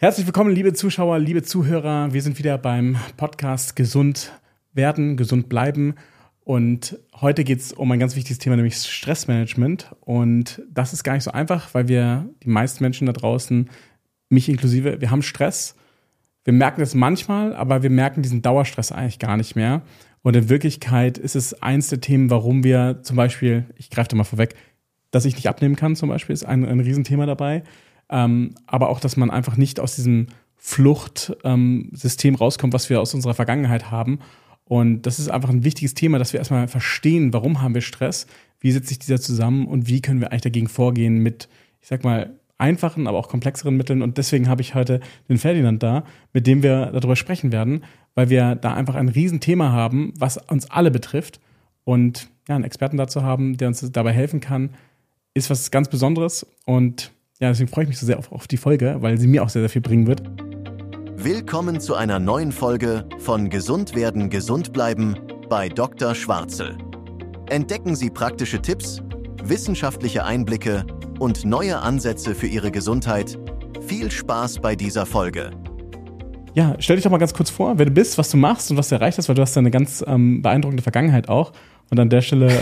Herzlich willkommen, liebe Zuschauer, liebe Zuhörer. Wir sind wieder beim Podcast Gesund werden, gesund bleiben. Und heute geht es um ein ganz wichtiges Thema, nämlich Stressmanagement. Und das ist gar nicht so einfach, weil die meisten Menschen da draußen, mich inklusive, wir haben Stress. Wir merken es manchmal, aber wir merken diesen Dauerstress eigentlich gar nicht mehr. Und in Wirklichkeit ist es eins der Themen, warum wir zum Beispiel, ich greife da mal vorweg, dass ich nicht abnehmen kann zum Beispiel, ist ein Riesenthema dabei. Aber auch, dass man einfach nicht aus diesem Fluchtsystem rauskommt, was wir aus unserer Vergangenheit haben. Und das ist einfach ein wichtiges Thema, dass wir erstmal verstehen, warum haben wir Stress, wie setzt sich dieser zusammen und wie können wir eigentlich dagegen vorgehen mit, ich sag mal, einfachen, aber auch komplexeren Mitteln. Und deswegen habe ich heute den Ferdinand da, mit dem wir darüber sprechen werden, weil wir da einfach ein Riesenthema haben, was uns alle betrifft. Und ja, einen Experten dazu haben, der uns dabei helfen kann, ist was ganz Besonderes. Und ja, deswegen freue ich mich so sehr auf die Folge, weil sie mir auch sehr, sehr viel bringen wird. Willkommen zu einer neuen Folge von Gesund werden, gesund bleiben bei Dr. Schwarzel. Entdecken Sie praktische Tipps, wissenschaftliche Einblicke und neue Ansätze für Ihre Gesundheit. Viel Spaß bei dieser Folge. Ja, stell dich doch mal ganz kurz vor, wer du bist, was du machst und was du erreicht hast, weil du hast ja eine ganz beeindruckende Vergangenheit auch. Und an der Stelle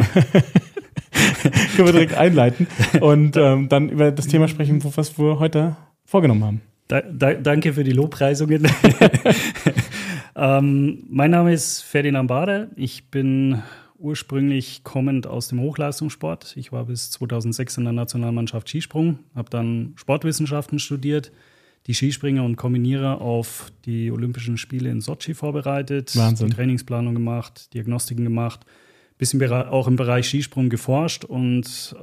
können wir direkt einleiten und dann über das Thema sprechen, was wir heute vorgenommen haben. Danke für die Lobpreisungen. Mein Name ist Ferdinand Bader. Ich bin ursprünglich kommend aus dem Hochleistungssport. Ich war bis 2006 in der Nationalmannschaft Skisprung, habe dann Sportwissenschaften studiert, die Skispringer und Kombinierer auf die Olympischen Spiele in Sotschi vorbereitet, Wahnsinn. Die Trainingsplanung gemacht, Diagnostiken gemacht, bisschen auch im Bereich Skisprung geforscht und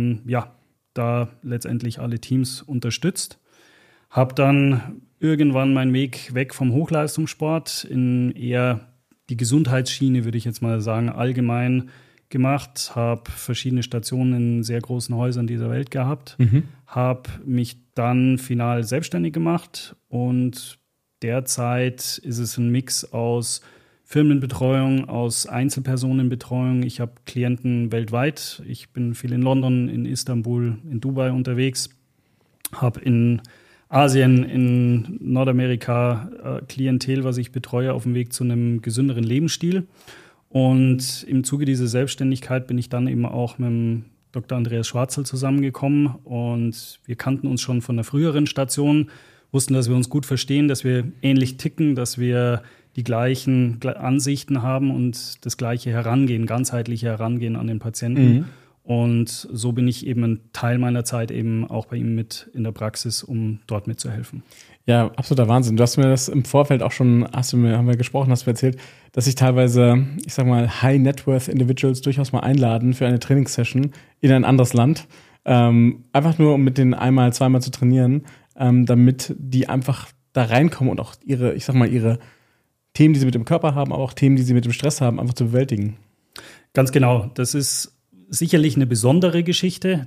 da letztendlich alle Teams unterstützt. Habe dann irgendwann meinen Weg weg vom Hochleistungssport in eher die Gesundheitsschiene, würde ich jetzt mal sagen, allgemein gemacht. Habe verschiedene Stationen in sehr großen Häusern dieser Welt gehabt. Habe mich dann final selbstständig gemacht und derzeit ist es ein Mix aus Firmenbetreuung, aus Einzelpersonenbetreuung. Ich habe Klienten weltweit. Ich bin viel in London, in Istanbul, in Dubai unterwegs. Habe in Asien, in Nordamerika Klientel, was ich betreue, auf dem Weg zu einem gesünderen Lebensstil. Und im Zuge dieser Selbstständigkeit bin ich dann eben auch mit dem Dr. Andreas Schwarzel zusammengekommen. Und wir kannten uns schon von der früheren Station, wussten, dass wir uns gut verstehen, dass wir ähnlich ticken, dass wir die gleichen Ansichten haben und das gleiche Herangehen, ganzheitliche Herangehen an den Patienten. Und so bin ich eben einen Teil meiner Zeit eben auch bei ihm mit in der Praxis, um dort mitzuhelfen. Ja, absoluter Wahnsinn. Du hast mir das im Vorfeld auch schon, haben wir gesprochen, hast du erzählt, dass sich teilweise, ich sag mal, High-Net-Worth-Individuals durchaus mal einladen für eine Trainingssession in ein anderes Land. Einfach nur, um mit denen einmal, zweimal zu trainieren, damit die einfach da reinkommen und auch ihre Themen, die sie mit dem Körper haben, aber auch Themen, die sie mit dem Stress haben, einfach zu bewältigen. Ganz genau. Das ist sicherlich eine besondere Geschichte.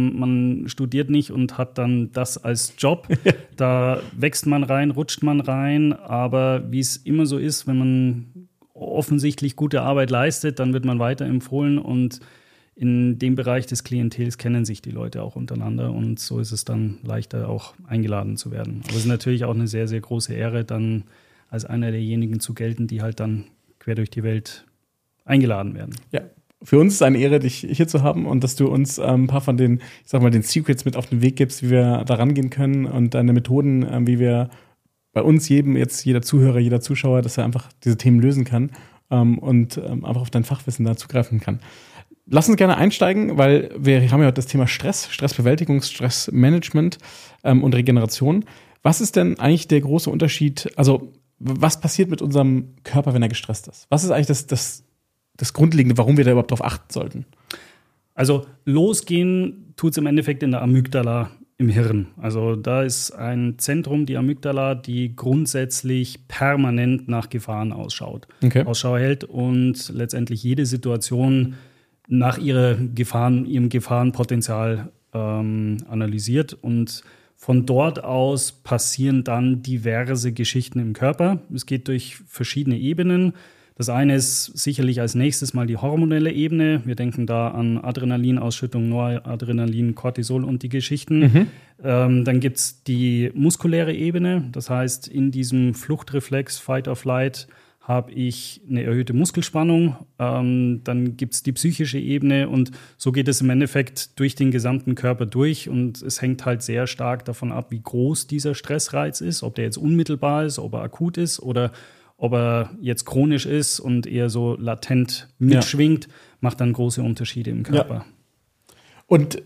Man studiert nicht und hat dann das als Job. Da wächst man rein, rutscht man rein. Aber wie es immer so ist, wenn man offensichtlich gute Arbeit leistet, dann wird man weiterempfohlen. Und in dem Bereich des Klientels kennen sich die Leute auch untereinander. Und so ist es dann leichter, auch eingeladen zu werden. Aber es ist natürlich auch eine sehr, sehr große Ehre, dann als einer derjenigen zu gelten, die halt dann quer durch die Welt eingeladen werden. Ja. Für uns ist es eine Ehre, dich hier zu haben und dass du uns ein paar von den, den Secrets mit auf den Weg gibst, wie wir da rangehen können und deine Methoden, wie wir bei uns jeder Zuhörer, jeder Zuschauer, dass er einfach diese Themen lösen kann und einfach auf dein Fachwissen da zugreifen kann. Lass uns gerne einsteigen, weil wir haben ja heute das Thema Stress, Stressbewältigung, Stressmanagement und Regeneration. Was ist denn eigentlich der große Unterschied, also was passiert mit unserem Körper, wenn er gestresst ist? Was ist eigentlich das Grundlegende, warum wir da überhaupt drauf achten sollten? Also losgehen tut es im Endeffekt in der Amygdala im Hirn. Also da ist ein Zentrum, die Amygdala, die grundsätzlich permanent nach Gefahren Ausschau hält und letztendlich jede Situation nach ihrem Gefahrenpotenzial analysiert. Und von dort aus passieren dann diverse Geschichten im Körper. Es geht durch verschiedene Ebenen. Das eine ist sicherlich als nächstes mal die hormonelle Ebene. Wir denken da an Adrenalinausschüttung, Noradrenalin, Cortisol und die Geschichten. Dann gibt es die muskuläre Ebene. Das heißt, in diesem Fluchtreflex, Fight or Flight, habe ich eine erhöhte Muskelspannung. Dann gibt es die psychische Ebene und so geht es im Endeffekt durch den gesamten Körper durch. Und es hängt halt sehr stark davon ab, wie groß dieser Stressreiz ist, ob der jetzt unmittelbar ist, ob er akut ist oder ob er jetzt chronisch ist und eher so latent mitschwingt, macht dann große Unterschiede im Körper. Ja. Und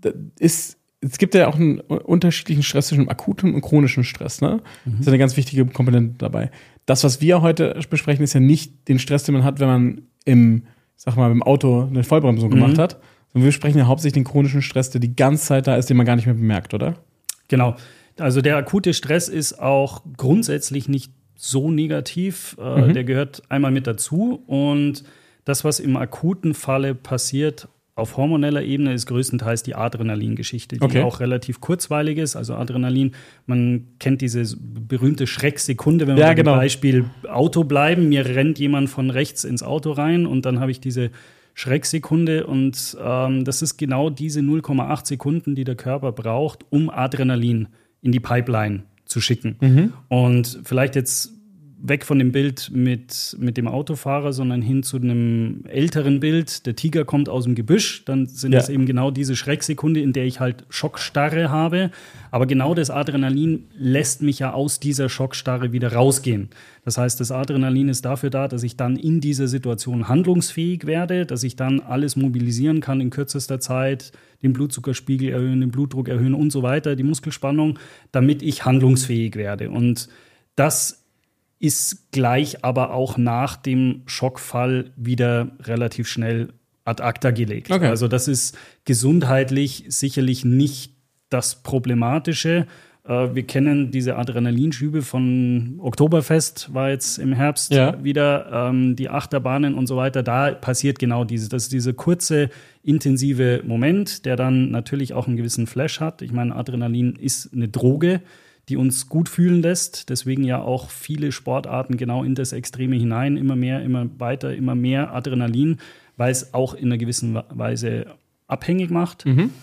es gibt ja auch einen unterschiedlichen Stress zwischen akutem und chronischem Stress, ne? Das ist eine ganz wichtige Komponente dabei. Das, was wir heute besprechen, ist ja nicht den Stress, den man hat, wenn man im Auto eine Vollbremsung gemacht hat, sondern wir sprechen ja hauptsächlich den chronischen Stress, der die ganze Zeit da ist, den man gar nicht mehr bemerkt, oder? Genau. Also der akute Stress ist auch grundsätzlich nicht so negativ. Der gehört einmal mit dazu. Und das, was im akuten Falle passiert, auf hormoneller Ebene ist größtenteils die Adrenalin-Geschichte, die auch relativ kurzweilig ist. Also Adrenalin, man kennt diese berühmte Schrecksekunde, wenn wir beim Beispiel Auto bleiben. Mir rennt jemand von rechts ins Auto rein und dann habe ich diese Schrecksekunde. Und das ist genau diese 0,8 Sekunden, die der Körper braucht, um Adrenalin in die Pipeline zu schicken. Und vielleicht jetzt weg von dem Bild mit dem Autofahrer, sondern hin zu einem älteren Bild. Der Tiger kommt aus dem Gebüsch, dann sind es eben genau diese Schrecksekunde, in der ich halt Schockstarre habe. Aber genau das Adrenalin lässt mich ja aus dieser Schockstarre wieder rausgehen. Das heißt, das Adrenalin ist dafür da, dass ich dann in dieser Situation handlungsfähig werde, dass ich dann alles mobilisieren kann in kürzester Zeit, den Blutzuckerspiegel erhöhen, den Blutdruck erhöhen und so weiter, die Muskelspannung, damit ich handlungsfähig werde. Und das ist gleich aber auch nach dem Schockfall wieder relativ schnell ad acta gelegt. Okay. Also das ist gesundheitlich sicherlich nicht das Problematische. Wir kennen diese Adrenalinschübe von Oktoberfest, war jetzt im Herbst wieder, die Achterbahnen und so weiter. Da passiert genau dieses. Das ist dieser kurze, intensive Moment, der dann natürlich auch einen gewissen Flash hat. Ich meine, Adrenalin ist eine Droge, die uns gut fühlen lässt. Deswegen ja auch viele Sportarten genau in das Extreme hinein. Immer mehr, immer weiter, immer mehr Adrenalin, weil es auch in einer gewissen Weise abhängig macht.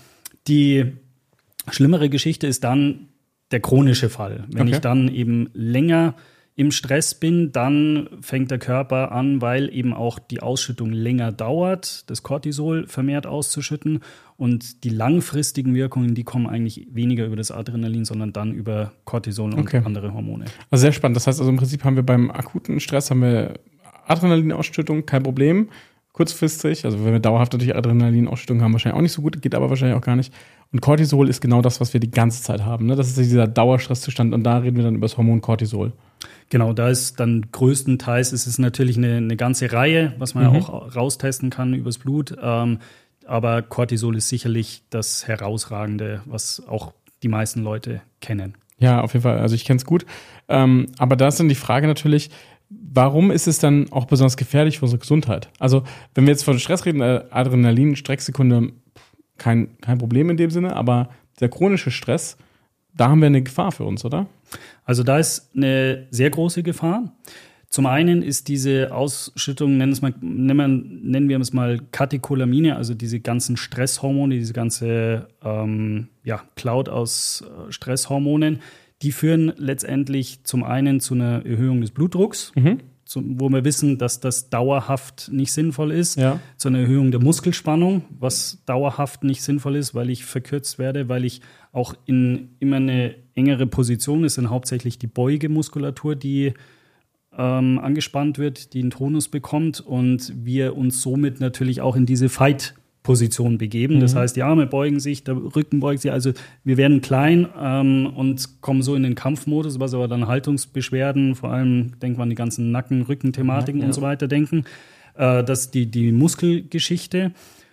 Die schlimmere Geschichte ist dann der chronische Fall. Wenn ich dann eben länger im Stress bin, dann fängt der Körper an, weil eben auch die Ausschüttung länger dauert, das Cortisol vermehrt auszuschütten. Und die langfristigen Wirkungen, die kommen eigentlich weniger über das Adrenalin, sondern dann über Cortisol und andere Hormone. Also sehr spannend. Das heißt also im Prinzip haben wir beim akuten Stress Adrenalinausschüttung, kein Problem. Kurzfristig, also wenn wir dauerhaft natürlich Adrenalinausschüttung haben, wahrscheinlich auch nicht so gut, geht aber wahrscheinlich auch gar nicht. Und Cortisol ist genau das, was wir die ganze Zeit haben, ne? Das ist dieser Dauerstresszustand und da reden wir dann über das Hormon Cortisol. Genau, da ist dann größtenteils ist es natürlich eine ganze Reihe, was man ja auch raustesten kann übers Blut. Aber Cortisol ist sicherlich das Herausragende, was auch die meisten Leute kennen. Ja, auf jeden Fall. Also ich kenne es gut. Aber da ist dann die Frage natürlich, warum ist es dann auch besonders gefährlich für unsere Gesundheit? Also wenn wir jetzt von Stress reden, Adrenalin, Strecksekunde, kein Problem in dem Sinne, aber der chronische Stress, da haben wir eine Gefahr für uns, oder? Also da ist eine sehr große Gefahr. Zum einen ist diese Ausschüttung, nennen wir es mal Katecholamine, also diese ganzen Stresshormone, diese ganze Cloud aus Stresshormonen, die führen letztendlich zum einen zu einer Erhöhung des Blutdrucks, wo wir wissen, dass das dauerhaft nicht sinnvoll ist, zu einer Erhöhung der Muskelspannung, was dauerhaft nicht sinnvoll ist, weil ich verkürzt werde, weil ich auch in immer eine engere Position ist, sind hauptsächlich die Beugemuskulatur, die angespannt wird, die einen Tonus bekommt und wir uns somit natürlich auch in diese Fight-Position begeben. Das heißt, die Arme beugen sich, der Rücken beugt sich, also wir werden klein und kommen so in den Kampfmodus, was aber dann Haltungsbeschwerden, vor allem denkt man an die ganzen Nacken-Rücken-Thematiken und so weiter denken. Das ist die Muskelgeschichte.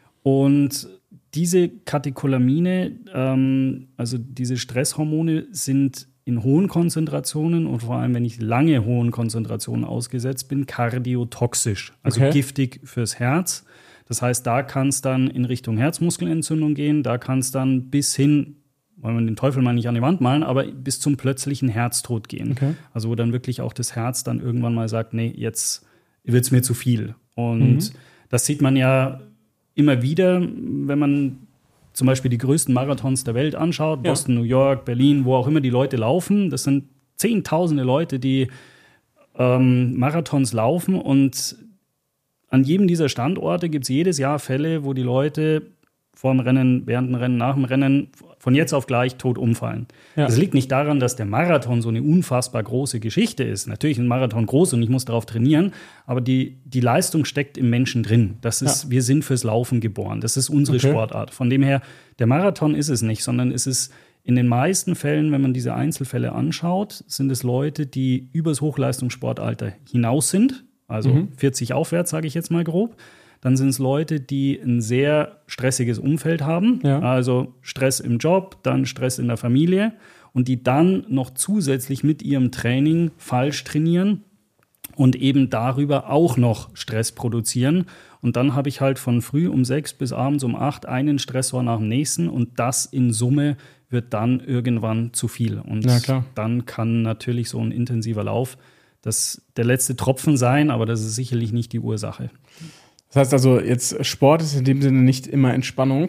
Und diese Katecholamine, also diese Stresshormone, sind in hohen Konzentrationen und vor allem, wenn ich lange hohen Konzentrationen ausgesetzt bin, kardiotoxisch, also giftig fürs Herz. Das heißt, da kann es dann in Richtung Herzmuskelentzündung gehen, da kann es dann bis hin, wollen wir den Teufel mal nicht an die Wand malen, aber bis zum plötzlichen Herztod gehen. Also wo dann wirklich auch das Herz dann irgendwann mal sagt, nee, jetzt wird es mir zu viel. Und das sieht man ja immer wieder, wenn man zum Beispiel die größten Marathons der Welt anschaut, Boston, New York, Berlin, wo auch immer die Leute laufen. Das sind Zehntausende Leute, die Marathons laufen, und an jedem dieser Standorte gibt es jedes Jahr Fälle, wo die Leute vor dem Rennen, während dem Rennen, nach dem Rennen von jetzt auf gleich tot umfallen. Ja. Das liegt nicht daran, dass der Marathon so eine unfassbar große Geschichte ist. Natürlich ist ein Marathon groß und ich muss darauf trainieren, aber die Leistung steckt im Menschen drin. Das ist, wir sind fürs Laufen geboren. Das ist unsere Sportart. Von dem her, der Marathon ist es nicht, sondern es ist in den meisten Fällen, wenn man diese Einzelfälle anschaut, sind es Leute, die übers Hochleistungssportalter hinaus sind, also 40 aufwärts, sage ich jetzt mal grob. Dann sind es Leute, die ein sehr stressiges Umfeld haben, also Stress im Job, dann Stress in der Familie, und die dann noch zusätzlich mit ihrem Training falsch trainieren und eben darüber auch noch Stress produzieren. Und dann habe ich halt von früh um 6 bis abends um 8 einen Stressor nach dem nächsten, und das in Summe wird dann irgendwann zu viel. Und dann kann natürlich so ein intensiver Lauf der letzte Tropfen sein, aber das ist sicherlich nicht die Ursache. Das heißt also, jetzt Sport ist in dem Sinne nicht immer Entspannung,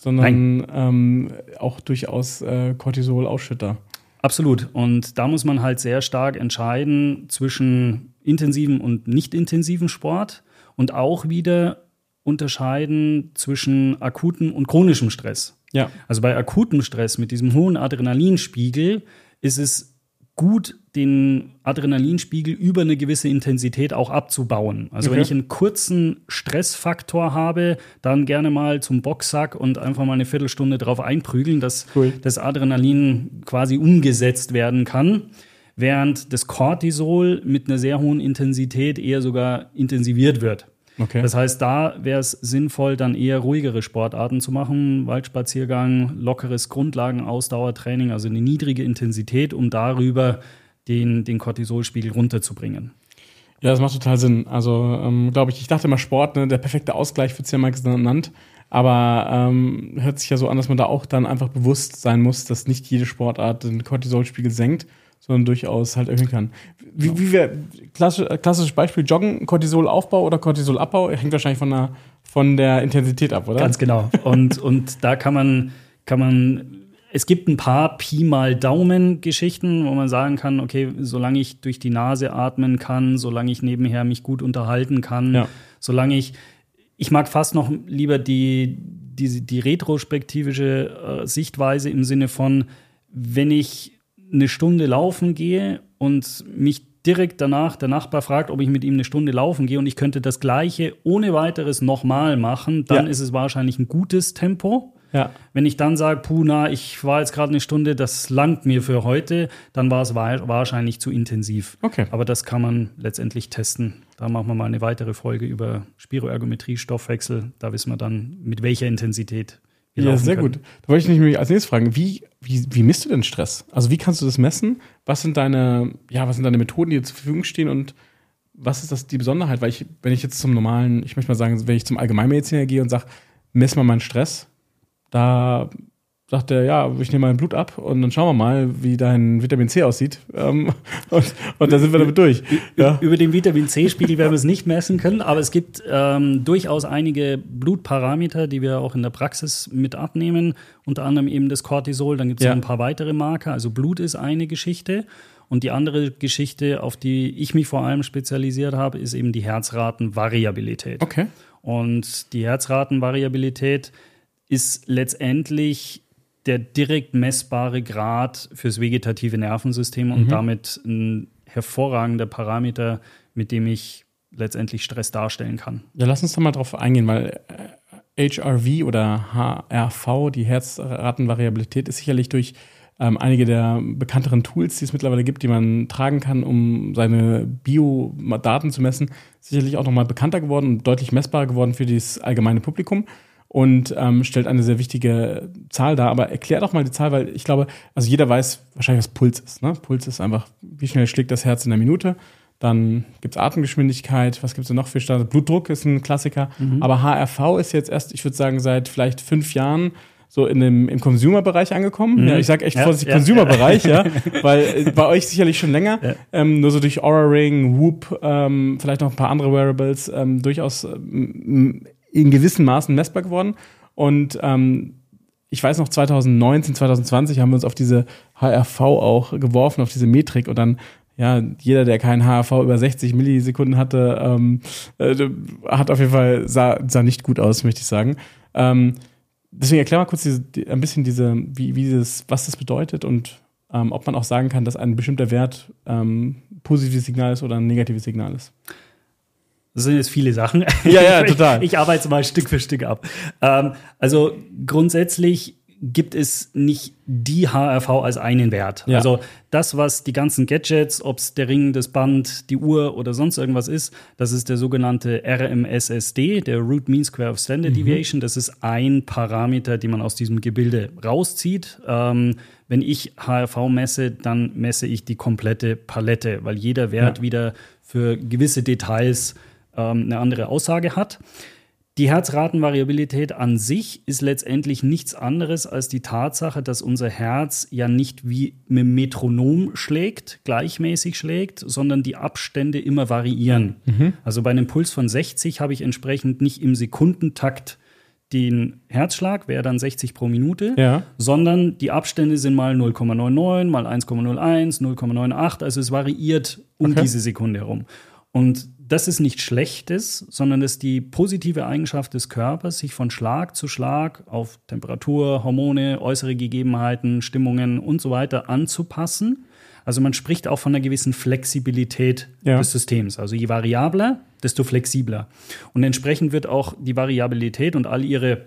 sondern auch durchaus Cortisol-Ausschütter. Absolut. Und da muss man halt sehr stark entscheiden zwischen intensivem und nicht intensivem Sport und auch wieder unterscheiden zwischen akutem und chronischem Stress. Ja. Also bei akutem Stress mit diesem hohen Adrenalinspiegel ist es gut, den Adrenalinspiegel über eine gewisse Intensität auch abzubauen. Also wenn ich einen kurzen Stressfaktor habe, dann gerne mal zum Boxsack und einfach mal eine Viertelstunde drauf einprügeln, dass das Adrenalin quasi umgesetzt werden kann, während das Cortisol mit einer sehr hohen Intensität eher sogar intensiviert wird. Okay. Das heißt, da wäre es sinnvoll, dann eher ruhigere Sportarten zu machen, Waldspaziergang, lockeres Grundlagenausdauertraining, also eine niedrige Intensität, um darüber den Cortisolspiegel runterzubringen. Ja, das macht total Sinn. Also, glaube ich dachte immer Sport, ne, der perfekte Ausgleich wird es ja mal genannt, aber hört sich ja so an, dass man da auch dann einfach bewusst sein muss, dass nicht jede Sportart den Cortisolspiegel senkt, sondern durchaus halt erhöhen kann. Wie wir klassisches Beispiel Joggen, Cortisolaufbau oder Cortisolabbau, hängt wahrscheinlich von der Intensität ab, oder? Ganz genau. Und da kann man es gibt ein paar Pi mal Daumen-Geschichten, wo man sagen kann, okay, solange ich durch die Nase atmen kann, solange ich nebenher mich gut unterhalten kann, solange ich mag fast noch lieber die retrospektivische Sichtweise im Sinne von, wenn ich eine Stunde laufen gehe und mich direkt danach der Nachbar fragt, ob ich mit ihm eine Stunde laufen gehe und ich könnte das Gleiche ohne weiteres nochmal machen, dann ist es wahrscheinlich ein gutes Tempo. Ja. Wenn ich dann sage, ich war jetzt gerade eine Stunde, das langt mir für heute, dann war es wahrscheinlich zu intensiv. Okay. Aber das kann man letztendlich testen. Da machen wir mal eine weitere Folge über Spiroergometrie, Stoffwechsel. Da wissen wir dann, mit welcher Intensität wir laufen sehr können. Gut. Da wollte ich mich als nächstes fragen, wie misst du denn Stress? Also wie kannst du das messen? Was sind deine Methoden, die dir zur Verfügung stehen, und was ist die Besonderheit? Weil wenn ich jetzt zum normalen, ich möchte mal sagen, wenn ich zum Allgemeinmediziner gehe und sage, mess mal meinen Stress, da sagt er, ich nehme mein Blut ab und dann schauen wir mal, wie dein Vitamin C aussieht. Und da sind wir damit durch. Ja. Über den Vitamin C-Spiegel werden wir es nicht messen können, aber es gibt durchaus einige Blutparameter, die wir auch in der Praxis mit abnehmen. Unter anderem eben das Cortisol, dann gibt es noch ein paar weitere Marker. Also Blut ist eine Geschichte. Und die andere Geschichte, auf die ich mich vor allem spezialisiert habe, ist eben die Herzratenvariabilität. Okay. Und die Herzratenvariabilität ist letztendlich der direkt messbare Grad fürs vegetative Nervensystem und damit ein hervorragender Parameter, mit dem ich letztendlich Stress darstellen kann. Ja, lass uns da mal drauf eingehen, weil HRV oder HRV, die Herzratenvariabilität, ist sicherlich durch einige der bekannteren Tools, die es mittlerweile gibt, die man tragen kann, um seine Biodaten zu messen, sicherlich auch nochmal bekannter geworden und deutlich messbarer geworden für das allgemeine Publikum. Und stellt eine sehr wichtige Zahl dar. Aber erklär doch mal die Zahl, weil ich glaube, also jeder weiß wahrscheinlich, was Puls ist. Ne? Puls ist einfach, wie schnell schlägt das Herz in der Minute. Dann gibt's Atemgeschwindigkeit. Was gibt's denn noch für Standard? Blutdruck ist ein Klassiker. Aber HRV ist jetzt erst, ich würde sagen, seit vielleicht 5 Jahren so im Consumer-Bereich angekommen. Ja, ich sage echt vorsichtig Consumer-Bereich, ja, weil bei euch sicherlich schon länger, nur so durch Oura Ring, Whoop, vielleicht noch ein paar andere Wearables durchaus in gewissen Maßen messbar geworden. Und ich weiß noch, 2019, 2020 haben wir uns auf diese HRV auch geworfen, auf diese Metrik und dann jeder, der keinen HRV über 60 Millisekunden hatte, hat auf jeden Fall, sah nicht gut aus, möchte ich sagen. Deswegen erklär mal kurz ein bisschen was das bedeutet und ob man auch sagen kann, dass ein bestimmter Wert positives Signal ist oder ein negatives Signal ist. Das sind jetzt viele Sachen. Ja, total. Ich arbeite mal Stück für Stück ab. Also grundsätzlich gibt es nicht die HRV als einen Wert. Ja. Also das, was die ganzen Gadgets, ob es der Ring, das Band, die Uhr oder sonst irgendwas ist, das ist der sogenannte RMSSD, der Root Mean Square of Standard Deviation. Das ist ein Parameter, den man aus diesem Gebilde rauszieht. Wenn ich HRV messe, dann messe ich die komplette Palette, weil jeder Wert wieder für gewisse Details eine andere Aussage hat. Die Herzratenvariabilität an sich ist letztendlich nichts anderes als die Tatsache, dass unser Herz ja nicht wie mit dem Metronom schlägt, gleichmäßig schlägt, sondern die Abstände immer variieren. Also bei einem Puls von 60 habe ich entsprechend nicht im Sekundentakt den Herzschlag, wäre dann 60 pro Minute, sondern die Abstände sind mal 0,99, mal 1,01, 0,98, also es variiert um diese Sekunde herum. Und das ist nichts Schlechtes, sondern das ist die positive Eigenschaft des Körpers, sich von Schlag zu Schlag auf Temperatur, Hormone, äußere Gegebenheiten, Stimmungen und so weiter anzupassen. Also man spricht auch von einer gewissen Flexibilität des Systems. Also je variabler, desto flexibler. Und entsprechend wird auch die Variabilität und all ihre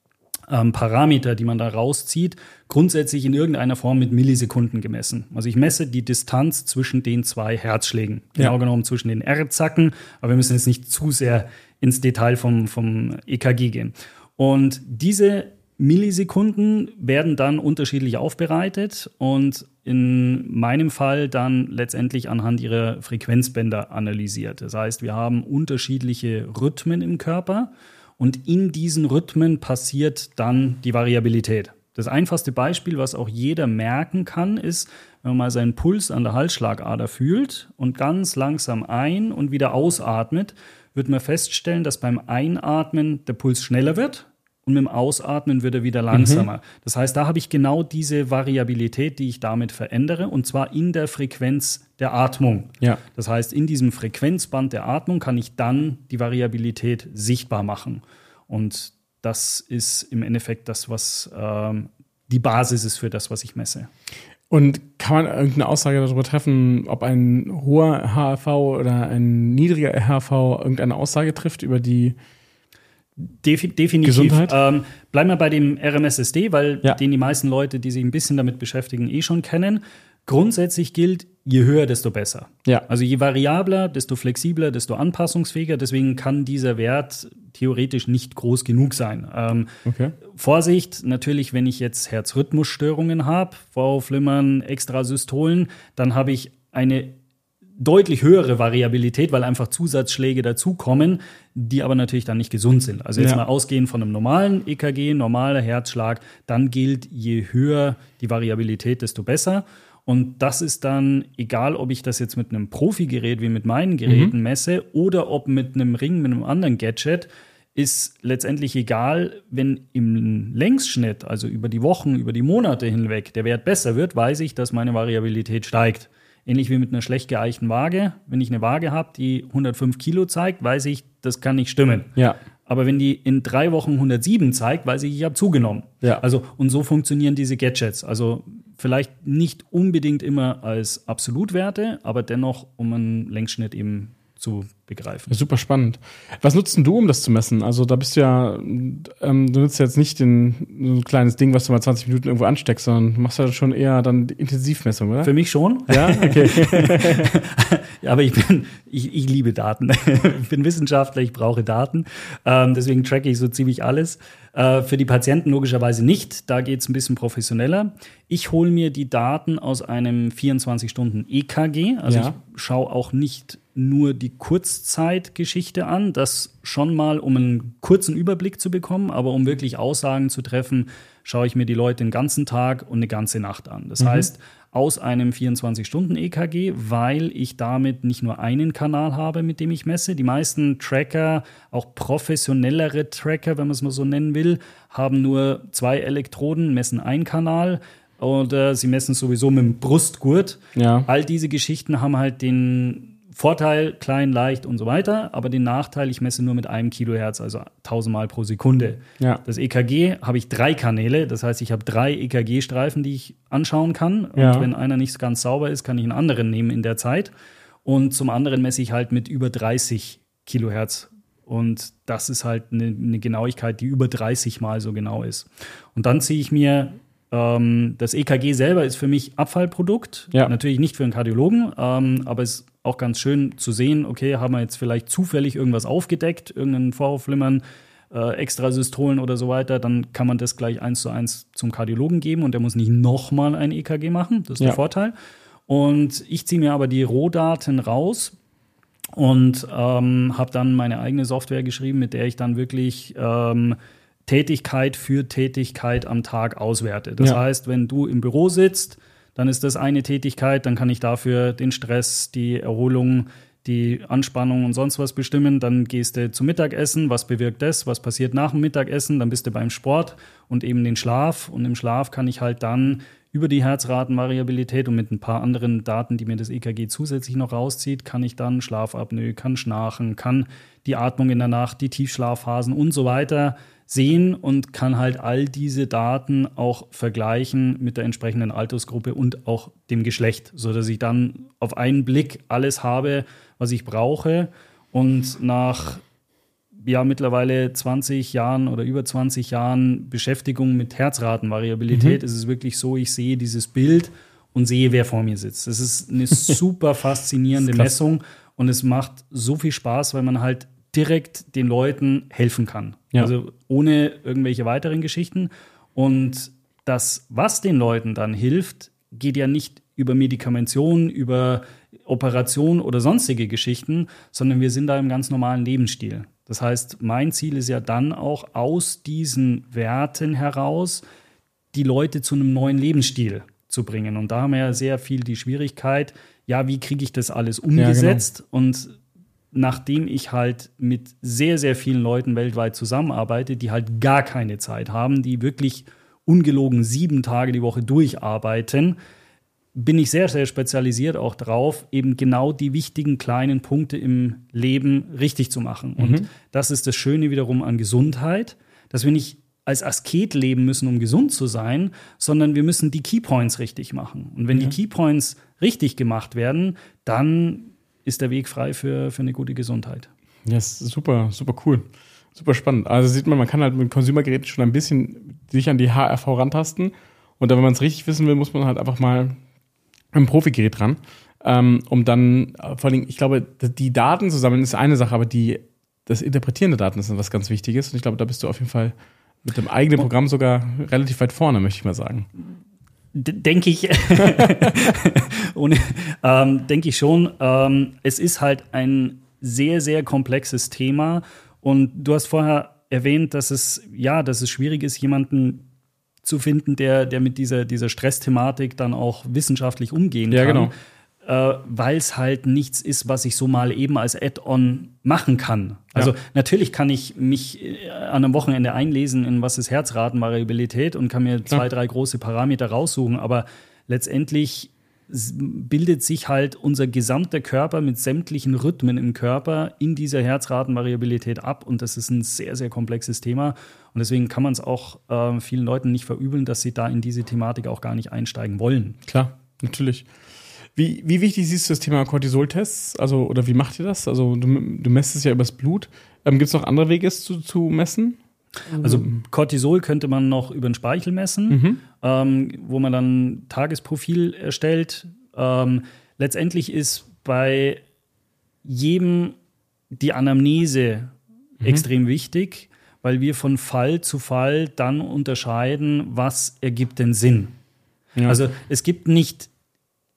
Parameter, die man da rauszieht, grundsätzlich in irgendeiner Form mit Millisekunden gemessen. Also ich messe die Distanz zwischen den zwei Herzschlägen. Genau genommen zwischen den R-Zacken, aber wir müssen jetzt nicht zu sehr ins Detail vom EKG gehen. Und diese Millisekunden werden dann unterschiedlich aufbereitet und in meinem Fall dann letztendlich anhand ihrer Frequenzbänder analysiert. Das heißt, wir haben unterschiedliche Rhythmen im Körper. Und in diesen Rhythmen passiert dann die Variabilität. Das einfachste Beispiel, was auch jeder merken kann, ist, wenn man mal seinen Puls an der Halsschlagader fühlt und ganz langsam ein- und wieder ausatmet, wird man feststellen, dass beim Einatmen der Puls schneller wird und mit dem Ausatmen wird er wieder langsamer. Das heißt, da habe ich genau diese Variabilität, die ich damit verändere, und zwar in der Frequenz der Atmung. Ja. Das heißt, in diesem Frequenzband der Atmung kann ich dann die Variabilität sichtbar machen. Und das ist im Endeffekt das, was die Basis ist für das, was ich messe. Und kann man irgendeine Aussage darüber treffen, ob ein hoher HRV oder ein niedriger RHV irgendeine Aussage trifft über die Definitiv. Gesundheit? Bleiben wir bei dem RMSSD, weil den die meisten Leute, die sich ein bisschen damit beschäftigen, schon kennen. Grundsätzlich gilt, je höher, desto besser. Ja. Also je variabler, desto flexibler, desto anpassungsfähiger. Deswegen kann dieser Wert theoretisch nicht groß genug sein. Vorsicht, natürlich, wenn ich jetzt Herzrhythmusstörungen habe, Vorhofflimmern, Extrasystolen, dann habe ich eine deutlich höhere Variabilität, weil einfach Zusatzschläge dazukommen, die aber natürlich dann nicht gesund sind. Also jetzt mal ausgehend von einem normalen EKG, normaler Herzschlag, dann gilt, je höher die Variabilität, desto besser. Und das ist dann, egal ob ich das jetzt mit einem Profi-Gerät wie mit meinen Geräten messe oder ob mit einem Ring, mit einem anderen Gadget, ist letztendlich egal, wenn im Längsschnitt, also über die Wochen, über die Monate hinweg, der Wert besser wird, weiß ich, dass meine Variabilität steigt. Ähnlich wie mit einer schlecht geeichten Waage. Wenn ich eine Waage habe, die 105 Kilo zeigt, weiß ich, das kann nicht stimmen. Ja. Aber wenn die in 3 Wochen 107 zeigt, weiß ich habe zugenommen. Ja. Also, und so funktionieren diese Gadgets. Also vielleicht nicht unbedingt immer als Absolutwerte, aber dennoch, um einen Längsschnitt eben zu begreifen. Super spannend. Was nutzt denn du, um das zu messen? Also da bist du ja, du nutzt jetzt nicht so ein kleines Ding, was du mal 20 Minuten irgendwo ansteckst, sondern machst ja schon eher dann die Intensivmessung, oder? Für mich schon. Ja, okay. Ja, aber ich liebe Daten. Ich bin Wissenschaftler, ich brauche Daten. Deswegen tracke ich so ziemlich alles. Für die Patienten logischerweise nicht. Da geht es ein bisschen professioneller. Ich hole mir die Daten aus einem 24-Stunden-EKG. Also ich schaue auch nicht nur die Kurzzeitgeschichte an, das schon mal, um einen kurzen Überblick zu bekommen, aber um wirklich Aussagen zu treffen, schaue ich mir die Leute den ganzen Tag und eine ganze Nacht an. Das heißt, aus einem 24-Stunden-EKG, weil ich damit nicht nur einen Kanal habe, mit dem ich messe. Die meisten Tracker, auch professionellere Tracker, wenn man es mal so nennen will, haben nur 2 Elektroden, messen einen Kanal oder sie messen sowieso mit dem Brustgurt. Ja. All diese Geschichten haben halt den Vorteil, klein, leicht und so weiter, aber den Nachteil, ich messe nur mit 1 Kilohertz, also 1000 Mal pro Sekunde. Ja. Das EKG habe ich 3 Kanäle, das heißt, ich habe 3 EKG-Streifen, die ich anschauen kann. Und wenn einer nicht ganz sauber ist, kann ich einen anderen nehmen in der Zeit. Und zum anderen messe ich halt mit über 30 Kilohertz. Und das ist halt eine Genauigkeit, die über 30 Mal so genau ist. Und dann ziehe ich mir das EKG selber ist für mich Abfallprodukt. Ja. Natürlich nicht für einen Kardiologen, aber es ist auch ganz schön zu sehen, okay, haben wir jetzt vielleicht zufällig irgendwas aufgedeckt, irgendeinen Vorhofflimmern, Extrasystolen oder so weiter, dann kann man das gleich 1:1 zum Kardiologen geben und der muss nicht nochmal ein EKG machen. Das ist der Vorteil. Und ich ziehe mir aber die Rohdaten raus und habe dann meine eigene Software geschrieben, mit der ich dann wirklich Tätigkeit für Tätigkeit am Tag auswerte. Das heißt, wenn du im Büro sitzt, dann ist das eine Tätigkeit, dann kann ich dafür den Stress, die Erholung, die Anspannung und sonst was bestimmen. Dann gehst du zum Mittagessen, was bewirkt das, was passiert nach dem Mittagessen, dann bist du beim Sport und eben den Schlaf. Und im Schlaf kann ich halt dann über die Herzratenvariabilität und mit ein paar anderen Daten, die mir das EKG zusätzlich noch rauszieht, kann ich dann Schlafapnoe, kann Schnarchen, kann die Atmung in der Nacht, die Tiefschlafphasen und so weiter sehen und kann halt all diese Daten auch vergleichen mit der entsprechenden Altersgruppe und auch dem Geschlecht, sodass ich dann auf einen Blick alles habe, was ich brauche. Und nach mittlerweile 20 Jahren oder über 20 Jahren Beschäftigung mit Herzratenvariabilität ist es wirklich so, ich sehe dieses Bild und sehe, wer vor mir sitzt. Das ist eine super faszinierende Messung und es macht so viel Spaß, weil man halt direkt den Leuten helfen kann. Ja. Also ohne irgendwelche weiteren Geschichten. Und das, was den Leuten dann hilft, geht ja nicht über Medikamention, über Operation oder sonstige Geschichten, sondern wir sind da im ganz normalen Lebensstil. Das heißt, mein Ziel ist ja dann auch aus diesen Werten heraus, die Leute zu einem neuen Lebensstil zu bringen. Und da haben wir ja sehr viel die Schwierigkeit, wie kriege ich das alles umgesetzt? Ja, genau. Und nachdem ich halt mit sehr, sehr vielen Leuten weltweit zusammenarbeite, die halt gar keine Zeit haben, die wirklich ungelogen 7 Tage die Woche durcharbeiten, bin ich sehr, sehr spezialisiert auch drauf, eben genau die wichtigen kleinen Punkte im Leben richtig zu machen. Und das ist das Schöne wiederum an Gesundheit, dass wir nicht als Asket leben müssen, um gesund zu sein, sondern wir müssen die Keypoints richtig machen. Und wenn die Keypoints richtig gemacht werden, dann ist der Weg frei für eine gute Gesundheit. Ja, ist super, super cool. Super spannend. Also sieht man kann halt mit Consumer-Geräten schon ein bisschen sich an die HRV rantasten. Und dann, wenn man es richtig wissen will, muss man halt einfach mal ein Profi-Gerät ran. Um dann, vor allem, ich glaube, die Daten zu sammeln ist eine Sache, aber das Interpretieren der Daten ist was ganz Wichtiges. Und ich glaube, da bist du auf jeden Fall mit dem eigenen Programm sogar relativ weit vorne, möchte ich mal sagen. Denke ich. Denke ich schon. Es ist halt ein sehr, sehr komplexes Thema. Und du hast vorher erwähnt, dass es schwierig ist, jemanden zu finden, der mit dieser Stressthematik dann auch wissenschaftlich umgehen kann. Ja, genau. Weil es halt nichts ist, was ich so mal eben als Add-on machen kann. Also natürlich kann ich mich an einem Wochenende einlesen in was ist Herzratenvariabilität und kann mir 2, 3 große Parameter raussuchen, aber letztendlich bildet sich halt unser gesamter Körper mit sämtlichen Rhythmen im Körper in dieser Herzratenvariabilität ab und das ist ein sehr, sehr komplexes Thema und deswegen kann man es auch vielen Leuten nicht verübeln, dass sie da in diese Thematik auch gar nicht einsteigen wollen. Klar, natürlich. Wie wichtig siehst du das Thema Cortisol-Tests? Also, oder wie macht ihr das? Also, du messt es ja übers Blut. Gibt es noch andere Wege, es zu messen? Also, Cortisol könnte man noch über den Speichel messen, wo man dann Tagesprofil erstellt. Letztendlich ist bei jedem die Anamnese extrem wichtig, weil wir von Fall zu Fall dann unterscheiden, was ergibt denn Sinn. Ja. Also, es gibt nicht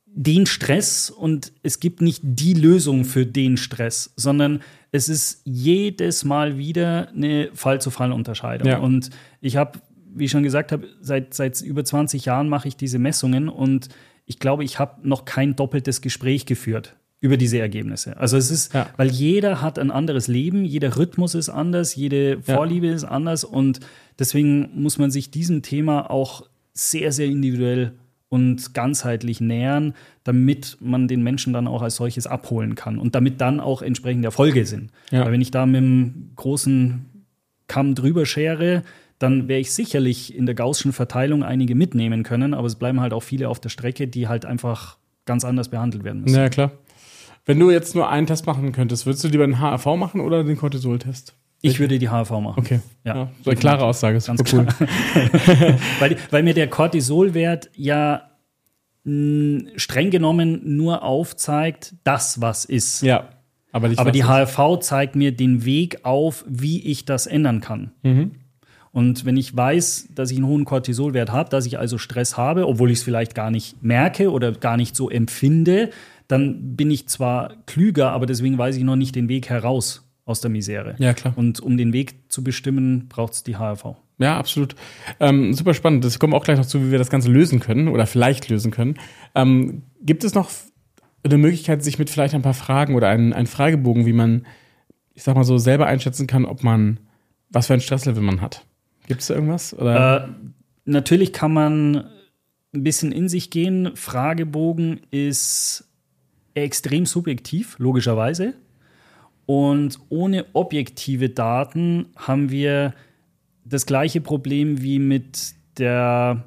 den Stress und es gibt nicht die Lösung für den Stress, sondern es ist jedes Mal wieder eine Fall-zu-Fall-Unterscheidung. Ja. Und ich habe, wie ich schon gesagt habe, seit über 20 Jahren mache ich diese Messungen und ich glaube, ich habe noch kein doppeltes Gespräch geführt über diese Ergebnisse. Also es ist, weil jeder hat ein anderes Leben, jeder Rhythmus ist anders, jede Vorliebe ist anders und deswegen muss man sich diesem Thema auch sehr, sehr individuell und ganzheitlich nähern, damit man den Menschen dann auch als solches abholen kann und damit dann auch entsprechend Erfolge sind. Ja. Weil wenn ich da mit einem großen Kamm drüber schere, dann werde ich sicherlich in der Gaußschen Verteilung einige mitnehmen können, aber es bleiben halt auch viele auf der Strecke, die halt einfach ganz anders behandelt werden müssen. Ja, klar. Wenn du jetzt nur einen Test machen könntest, würdest du lieber den HRV machen oder den Cortisol-Test? Ich würde die HRV machen. Okay. Ja, so eine klare Aussage. Ganz cool. weil mir der Cortisolwert ja streng genommen nur aufzeigt, das, was ist. Ja. Aber die HRV zeigt mir den Weg auf, wie ich das ändern kann. Mhm. Und wenn ich weiß, dass ich einen hohen Cortisolwert habe, dass ich also Stress habe, obwohl ich es vielleicht gar nicht merke oder gar nicht so empfinde, dann bin ich zwar klüger, aber deswegen weiß ich noch nicht den Weg heraus aus der Misere. Ja, klar. Und um den Weg zu bestimmen, braucht es die HRV. Ja, absolut. Super spannend. Das kommt auch gleich noch zu, wie wir das Ganze lösen können oder vielleicht lösen können. Gibt es noch eine Möglichkeit, sich mit vielleicht ein paar Fragen oder einen Fragebogen, wie man, ich sag mal so, selber einschätzen kann, ob man, was für ein Stresslevel man hat? Gibt es da irgendwas? Oder? Natürlich kann man ein bisschen in sich gehen. Fragebogen ist extrem subjektiv, logischerweise. Und ohne objektive Daten haben wir das gleiche Problem wie mit der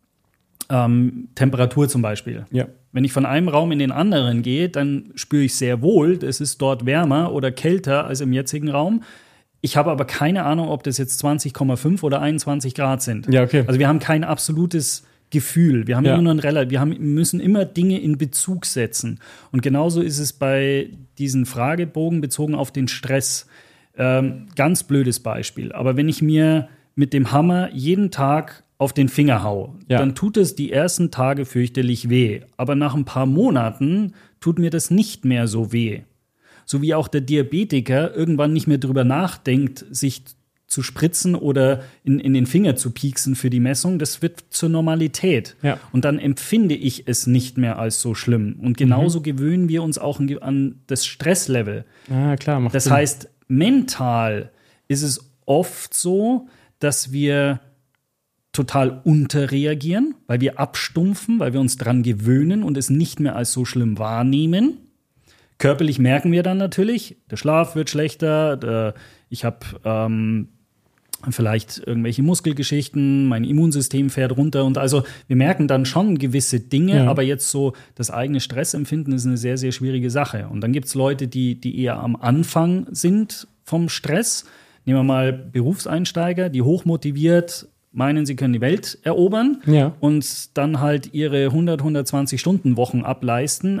Temperatur zum Beispiel. Ja. Wenn ich von einem Raum in den anderen gehe, dann spüre ich sehr wohl, es ist dort wärmer oder kälter als im jetzigen Raum. Ich habe aber keine Ahnung, ob das jetzt 20,5 oder 21 Grad sind. Ja, okay. Also wir haben kein absolutes Gefühl. Wir haben immer nur wir müssen immer Dinge in Bezug setzen. Und genauso ist es bei diesen Fragebogen bezogen auf den Stress. Ganz blödes Beispiel. Aber wenn ich mir mit dem Hammer jeden Tag auf den Finger hau, dann tut es die ersten Tage fürchterlich weh. Aber nach ein paar Monaten tut mir das nicht mehr so weh. So wie auch der Diabetiker irgendwann nicht mehr drüber nachdenkt, sich zu spritzen oder in den Finger zu pieksen für die Messung, das wird zur Normalität. Ja. Und dann empfinde ich es nicht mehr als so schlimm. Und genauso gewöhnen wir uns auch an das Stresslevel. Ah, klar, macht das Sinn. heißt, mental ist es oft so, dass wir total unterreagieren, weil wir abstumpfen, weil wir uns dran gewöhnen und es nicht mehr als so schlimm wahrnehmen. Körperlich merken wir dann natürlich, der Schlaf wird schlechter, ich habe vielleicht irgendwelche Muskelgeschichten, mein Immunsystem fährt runter und also wir merken dann schon gewisse Dinge, aber jetzt so das eigene Stressempfinden ist eine sehr, sehr schwierige Sache. Und dann gibt es Leute, die eher am Anfang sind vom Stress. Nehmen wir mal Berufseinsteiger, die hochmotiviert meinen, sie können die Welt erobern und dann halt ihre 120-Stunden-Wochen ableisten.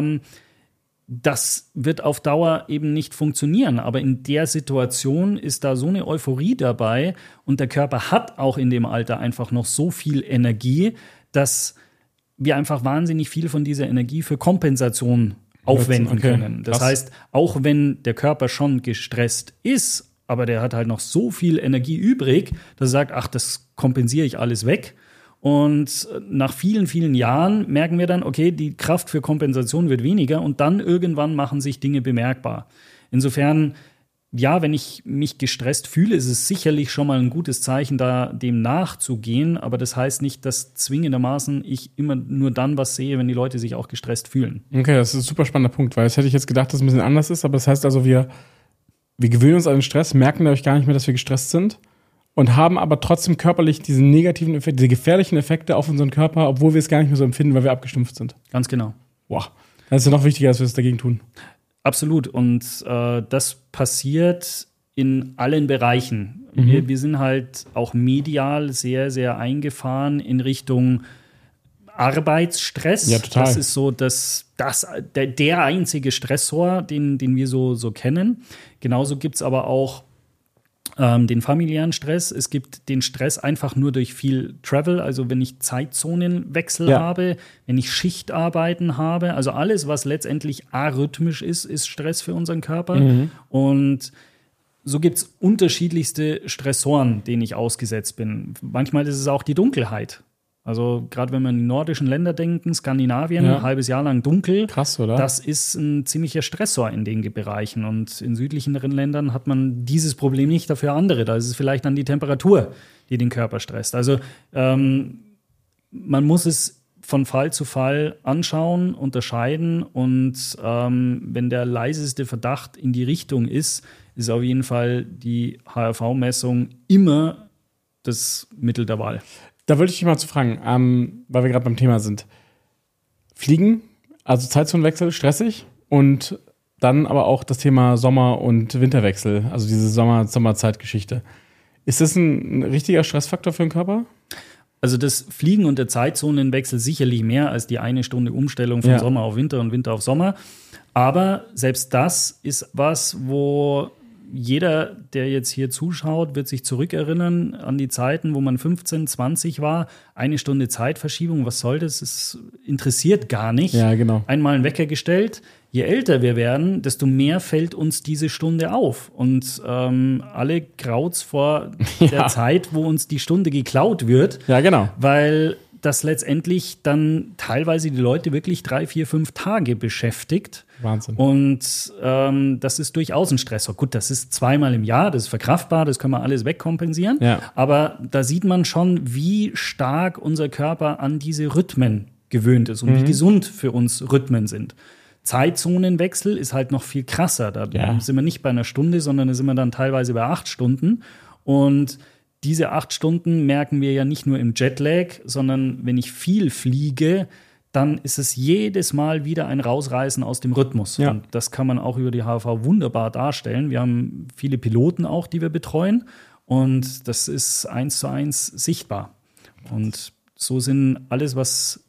Das wird auf Dauer eben nicht funktionieren. Aber in der Situation ist da so eine Euphorie dabei und der Körper hat auch in dem Alter einfach noch so viel Energie, dass wir einfach wahnsinnig viel von dieser Energie für Kompensation aufwenden können. Das heißt, auch wenn der Körper schon gestresst ist, aber der hat halt noch so viel Energie übrig, dass er sagt, ach, das kompensiere ich alles weg. Und nach vielen, vielen Jahren merken wir dann, okay, die Kraft für Kompensation wird weniger und dann irgendwann machen sich Dinge bemerkbar. Insofern, ja, wenn ich mich gestresst fühle, ist es sicherlich schon mal ein gutes Zeichen, da dem nachzugehen. Aber das heißt nicht, dass zwingendermaßen ich immer nur dann was sehe, wenn die Leute sich auch gestresst fühlen. Okay, das ist ein super spannender Punkt, weil das hätte ich jetzt gedacht, dass es ein bisschen anders ist. Aber das heißt also, wir gewöhnen uns an den Stress, merken dadurch gar nicht mehr, dass wir gestresst sind. Und haben aber trotzdem körperlich diese negativen Effekte, diese gefährlichen Effekte auf unseren Körper, obwohl wir es gar nicht mehr so empfinden, weil wir abgestumpft sind. Ganz genau. Wow. Das ist ja noch wichtiger, dass wir es dagegen tun. Absolut. Und das passiert in allen Bereichen. Wir sind halt auch medial sehr, sehr eingefahren in Richtung Arbeitsstress. Ja, total. Das ist so der einzige Stressor, den wir so kennen. Genauso gibt es aber auch den familiären Stress. Es gibt den Stress einfach nur durch viel Travel, also wenn ich Zeitzonenwechsel habe, wenn ich Schichtarbeiten habe. Also alles, was letztendlich arrhythmisch ist Stress für unseren Körper. Und so gibt es unterschiedlichste Stressoren, denen ich ausgesetzt bin. Manchmal ist es auch die Dunkelheit. Also gerade wenn wir in die nordischen Länder denken, Skandinavien, ein halbes Jahr lang dunkel. Krass, oder? Das ist ein ziemlicher Stressor in den Bereichen. Und in südlicheren Ländern hat man dieses Problem nicht, dafür andere. Da ist es vielleicht dann die Temperatur, die den Körper stresst. Also man muss es von Fall zu Fall anschauen, unterscheiden. Und wenn der leiseste Verdacht in die Richtung ist auf jeden Fall die HRV-Messung immer das Mittel der Wahl. Da würde ich dich mal zu fragen, weil wir gerade beim Thema sind. Fliegen, also Zeitzonenwechsel, stressig und dann aber auch das Thema Sommer- und Winterwechsel, also diese Sommerzeitgeschichte. Ist das ein richtiger Stressfaktor für den Körper? Also das Fliegen und der Zeitzonenwechsel sicherlich mehr als die 1 Stunde Umstellung von Sommer auf Winter und Winter auf Sommer. Aber selbst das ist was, wo jeder, der jetzt hier zuschaut, wird sich zurückerinnern an die Zeiten, wo man 15, 20 war. 1 Stunde Zeitverschiebung, was soll das? Es interessiert gar nicht. Ja, genau. Einmal einen Wecker gestellt. Je älter wir werden, desto mehr fällt uns diese Stunde auf. Und alle graut's vor der Zeit, wo uns die Stunde geklaut wird. Ja, genau. Weil das letztendlich dann teilweise die Leute wirklich 3, 4, 5 Tage beschäftigt. Wahnsinn. Und das ist durchaus ein Stressor. Gut, das ist 2-mal im Jahr, das ist verkraftbar, das können wir alles wegkompensieren. Ja. Aber da sieht man schon, wie stark unser Körper an diese Rhythmen gewöhnt ist und wie gesund für uns Rhythmen sind. Zeitzonenwechsel ist halt noch viel krasser. Da sind wir nicht bei 1 Stunde, sondern da sind wir dann teilweise bei 8 Stunden. Und diese 8 Stunden merken wir ja nicht nur im Jetlag, sondern wenn ich viel fliege, dann ist es jedes Mal wieder ein Rausreißen aus dem Rhythmus. Ja. Und das kann man auch über die HRV wunderbar darstellen. Wir haben viele Piloten auch, die wir betreuen. Und das ist 1:1 sichtbar. Und so sind alles, was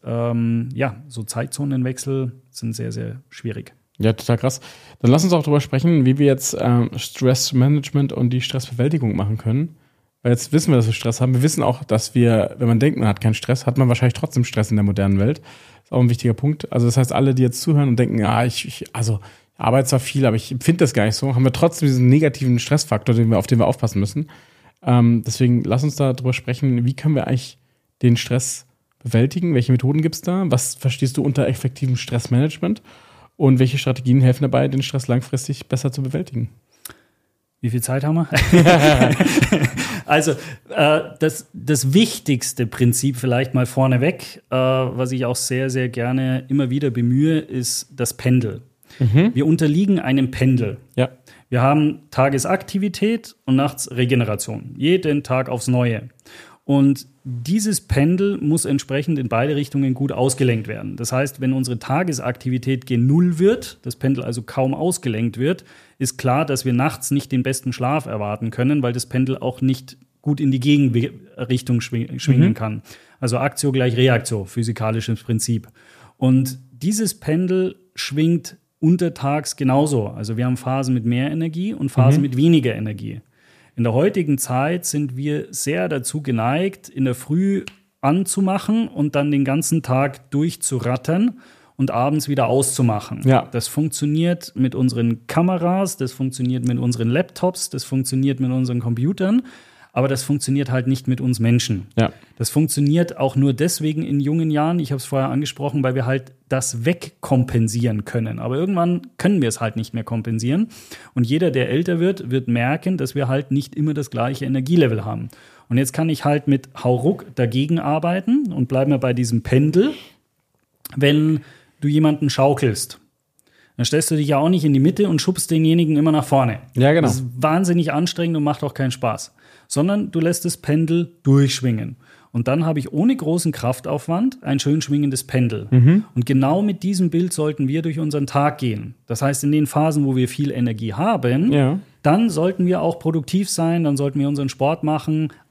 so Zeitzonenwechsel sind sehr, sehr schwierig. Ja, total krass. Dann lass uns auch darüber sprechen, wie wir jetzt Stressmanagement und die Stressbewältigung machen können. Weil jetzt wissen wir, dass wir Stress haben. Wir wissen auch, dass wir, wenn man denkt, man hat keinen Stress, hat man wahrscheinlich trotzdem Stress in der modernen Welt. Das ist auch ein wichtiger Punkt. Also das heißt, alle, die jetzt zuhören und denken, ich arbeite zwar viel, aber ich empfinde das gar nicht so, haben wir trotzdem diesen negativen Stressfaktor, auf den wir aufpassen müssen. Deswegen lass uns da drüber sprechen, wie können wir eigentlich den Stress bewältigen? Welche Methoden gibt es da? Was verstehst du unter effektivem Stressmanagement? Und welche Strategien helfen dabei, den Stress langfristig besser zu bewältigen? Wie viel Zeit haben wir? Also das wichtigste Prinzip vielleicht mal vorneweg, was ich auch sehr, sehr gerne immer wieder bemühe, ist das Pendel. Wir unterliegen einem Pendel. Ja. Wir haben Tagesaktivität und nachts Regeneration. Jeden Tag aufs Neue. Und dieses Pendel muss entsprechend in beide Richtungen gut ausgelenkt werden. Das heißt, wenn unsere Tagesaktivität gen Null wird, das Pendel also kaum ausgelenkt wird, ist klar, dass wir nachts nicht den besten Schlaf erwarten können, weil das Pendel auch nicht gut in die Gegenrichtung schwingen kann. Also Aktio gleich Reaktio, physikalisches Prinzip. Und dieses Pendel schwingt untertags genauso. Also wir haben Phasen mit mehr Energie und Phasen mit weniger Energie. In der heutigen Zeit sind wir sehr dazu geneigt, in der Früh anzumachen und dann den ganzen Tag durchzurattern und abends wieder auszumachen. Ja. Das funktioniert mit unseren Kameras, das funktioniert mit unseren Laptops, das funktioniert mit unseren Computern, aber das funktioniert halt nicht mit uns Menschen. Ja. Das funktioniert auch nur deswegen in jungen Jahren, ich habe es vorher angesprochen, weil wir halt das wegkompensieren können. Aber irgendwann können wir es halt nicht mehr kompensieren. Und jeder, der älter wird, wird merken, dass wir halt nicht immer das gleiche Energielevel haben. Und jetzt kann ich halt mit Hauruck dagegen arbeiten und bleiben wir bei diesem Pendel. Wenn du jemanden schaukelst, dann stellst du dich ja auch nicht in die Mitte und schubst denjenigen immer nach vorne. Ja, genau. Das ist wahnsinnig anstrengend und macht auch keinen Spaß. Sondern du lässt das Pendel durchschwingen. Und dann habe ich ohne großen Kraftaufwand ein schön schwingendes Pendel. Und genau mit diesem Bild sollten wir durch unseren Tag gehen. Das heißt, in den Phasen, wo wir viel Energie haben, dann sollten wir auch produktiv sein, dann sollten wir unseren Sport machen.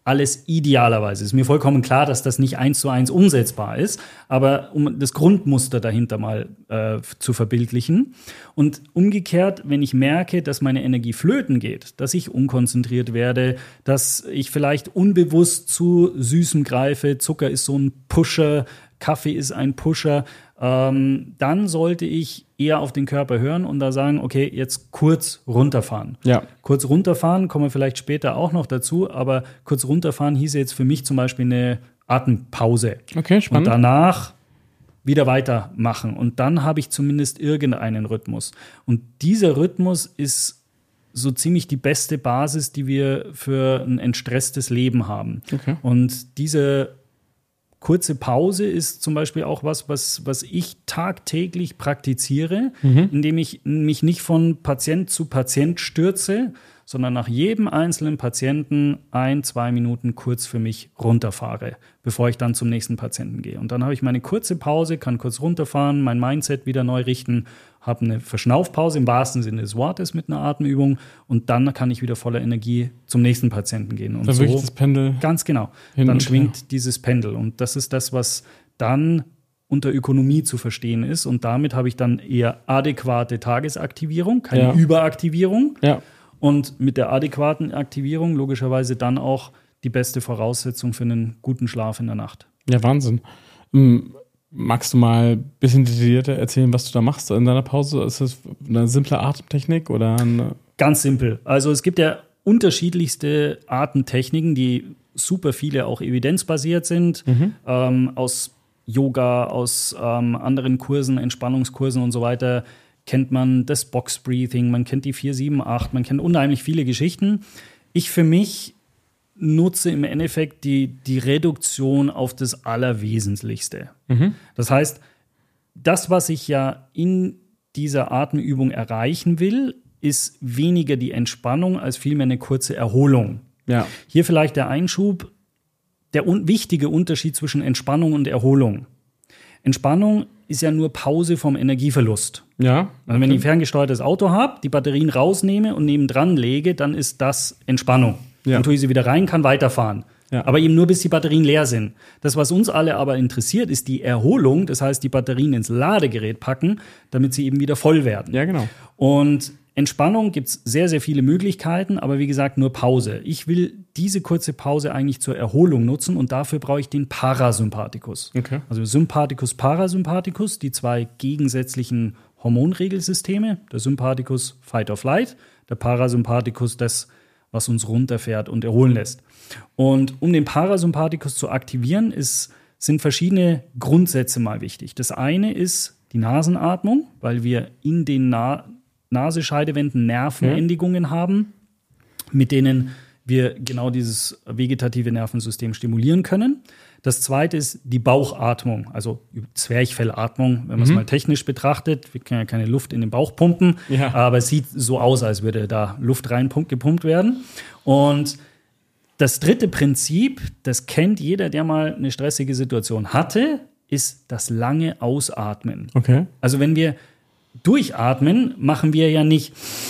alles idealerweise. Ist mir vollkommen klar, dass das nicht 1:1 umsetzbar ist, aber um das Grundmuster dahinter mal zu verbildlichen. Und umgekehrt, wenn ich merke, dass meine Energie flöten geht, dass ich unkonzentriert werde, dass ich vielleicht unbewusst zu Süßem greife, Zucker ist so ein Pusher, Kaffee ist ein Pusher, dann sollte ich eher auf den Körper hören und da sagen, okay, jetzt kurz runterfahren. Ja. Kurz runterfahren, kommen wir vielleicht später auch noch dazu, aber kurz runterfahren hieße jetzt für mich zum Beispiel eine Atempause. Okay, spannend. Und danach wieder weitermachen. Und dann habe ich zumindest irgendeinen Rhythmus. Und dieser Rhythmus ist so ziemlich die beste Basis, die wir für ein entstresstes Leben haben. Okay. Und diese kurze Pause ist zum Beispiel auch was ich tagtäglich praktiziere, indem ich mich nicht von Patient zu Patient stürze, sondern nach jedem einzelnen Patienten 1-2 Minuten kurz für mich runterfahre, bevor ich dann zum nächsten Patienten gehe. Und dann habe ich meine kurze Pause, kann kurz runterfahren, mein Mindset wieder neu richten, habe eine Verschnaufpause im wahrsten Sinne des Wortes mit einer Atemübung und dann kann ich wieder voller Energie zum nächsten Patienten gehen. Und dann so wirklich das Pendel. Ganz genau. Dann schwingt dieses Pendel. Und das ist das, was dann unter Ökonomie zu verstehen ist. Und damit habe ich dann eher adäquate Tagesaktivierung, keine Überaktivierung. Ja. Und mit der adäquaten Aktivierung logischerweise dann auch die beste Voraussetzung für einen guten Schlaf in der Nacht. Ja, Wahnsinn. Magst du mal ein bisschen detaillierter erzählen, was du da machst in deiner Pause? Ist das eine simple Atemtechnik oder eine? Ganz simpel. Also es gibt ja unterschiedlichste Atemtechniken, die super viele auch evidenzbasiert sind, aus Yoga, aus anderen Kursen, Entspannungskursen und so weiter. Kennt man das Box Breathing, man kennt die 4-7-8, man kennt unheimlich viele Geschichten. Ich für mich nutze im Endeffekt die Reduktion auf das Allerwesentlichste. Das heißt, das, was ich ja in dieser Atemübung erreichen will, ist weniger die Entspannung als vielmehr eine kurze Erholung. Ja. Hier vielleicht der Einschub, der wichtige Unterschied zwischen Entspannung und Erholung. Entspannung ist ja nur Pause vom Energieverlust. Ja. Also wenn ich ein ferngesteuertes Auto habe, die Batterien rausnehme und nebendran lege, dann ist das Entspannung. Ja. Dann tue ich sie wieder rein, kann weiterfahren. Ja. Aber eben nur, bis die Batterien leer sind. Das, was uns alle aber interessiert, ist die Erholung. Das heißt, die Batterien ins Ladegerät packen, damit sie eben wieder voll werden. Ja, genau. Und Entspannung gibt es sehr, sehr viele Möglichkeiten, aber wie gesagt, nur Pause. Ich will diese kurze Pause eigentlich zur Erholung nutzen und dafür brauche ich den Parasympathikus. Okay. Also Sympathikus, Parasympathikus, die zwei gegensätzlichen Hormonregelsysteme. Der Sympathikus Fight or Flight, der Parasympathikus das, was uns runterfährt und erholen lässt. Und um den Parasympathikus zu aktivieren, sind verschiedene Grundsätze mal wichtig. Das eine ist die Nasenatmung, weil wir in den Nasenscheidewänden Nervenendigungen haben, mit denen wir genau dieses vegetative Nervensystem stimulieren können. Das zweite ist die Bauchatmung, also Zwerchfellatmung, wenn man es mal technisch betrachtet. Wir können ja keine Luft in den Bauch pumpen, aber es sieht so aus, als würde da Luft rein gepumpt werden. Und das dritte Prinzip, das kennt jeder, der mal eine stressige Situation hatte, ist das lange Ausatmen. Okay. Also wenn wir durchatmen, machen wir ja nicht,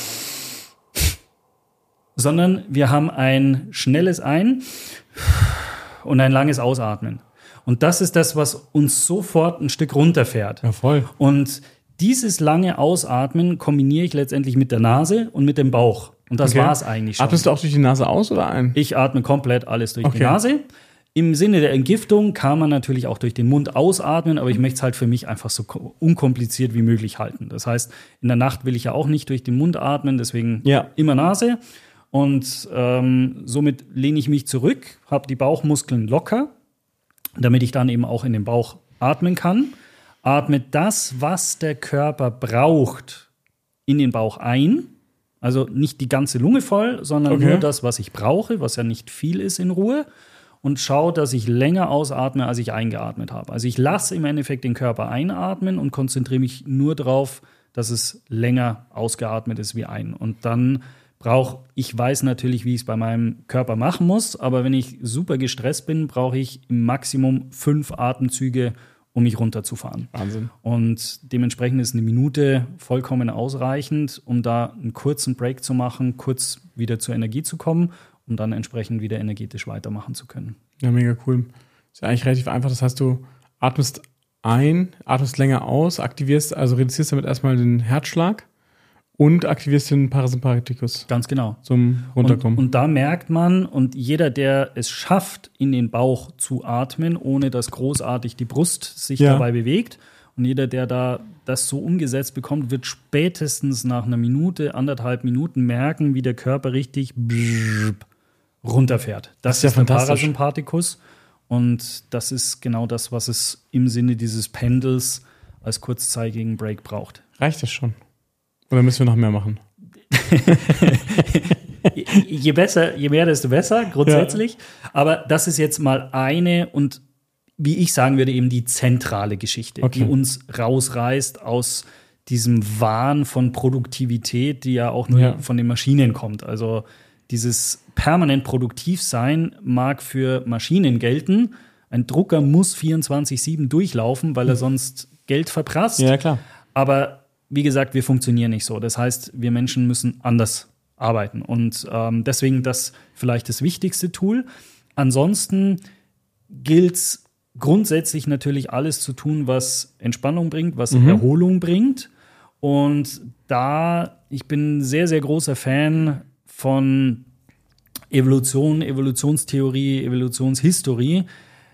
sondern wir haben ein schnelles Ein- und ein langes Ausatmen. Und das ist das, was uns sofort ein Stück runterfährt. Ja, voll. Und dieses lange Ausatmen kombiniere ich letztendlich mit der Nase und mit dem Bauch. Und das war es eigentlich schon. Atmest du auch durch die Nase aus oder ein? Ich atme komplett alles durch die Nase. Im Sinne der Entgiftung kann man natürlich auch durch den Mund ausatmen, aber ich möchte es halt für mich einfach so unkompliziert wie möglich halten. Das heißt, in der Nacht will ich ja auch nicht durch den Mund atmen, deswegen immer Nase. Und somit lehne ich mich zurück, habe die Bauchmuskeln locker, damit ich dann eben auch in den Bauch atmen kann. Atme das, was der Körper braucht, in den Bauch ein. Also nicht die ganze Lunge voll, sondern nur das, was ich brauche, was ja nicht viel ist, in Ruhe. Und schaue, dass ich länger ausatme, als ich eingeatmet habe. Also ich lasse im Endeffekt den Körper einatmen und konzentriere mich nur darauf, dass es länger ausgeatmet ist wie ein. Und dann ich weiß natürlich, wie ich es bei meinem Körper machen muss, aber wenn ich super gestresst bin, brauche ich im Maximum 5 Atemzüge, um mich runterzufahren. Wahnsinn. Und dementsprechend ist eine Minute vollkommen ausreichend, um da einen kurzen Break zu machen, kurz wieder zur Energie zu kommen um dann entsprechend wieder energetisch weitermachen zu können. Ja, mega cool. Ist ja eigentlich relativ einfach. Das heißt, du atmest ein, atmest länger aus, reduzierst damit erstmal den Herzschlag und aktivierst den Parasympathikus. Ganz genau. Zum Runterkommen. Und da merkt man, und jeder, der es schafft, in den Bauch zu atmen, ohne dass großartig die Brust sich dabei bewegt, und jeder, der da das so umgesetzt bekommt, wird spätestens nach einer Minute, 1,5 Minuten merken, wie der Körper richtig runterfährt. Das ist der Parasympathikus. Und das ist genau das, was es im Sinne dieses Pendels als kurzzeitigen Break braucht. Reicht das schon? Oder müssen wir noch mehr machen? Je mehr, desto besser, grundsätzlich. Ja. Aber das ist jetzt mal eine und wie ich sagen würde, eben die zentrale Geschichte, die uns rausreißt aus diesem Wahn von Produktivität, die ja auch nur von den Maschinen kommt. Also dieses permanent produktiv sein mag für Maschinen gelten. Ein Drucker muss 24/7 durchlaufen, weil er sonst Geld verprasst. Ja, klar. Aber wie gesagt, wir funktionieren nicht so. Das heißt, wir Menschen müssen anders arbeiten. Und deswegen das vielleicht das wichtigste Tool. Ansonsten gilt es grundsätzlich natürlich alles zu tun, was Entspannung bringt, was Erholung bringt. Und ich bin ein sehr, sehr großer Fan von Evolution, Evolutionstheorie, Evolutionshistorie,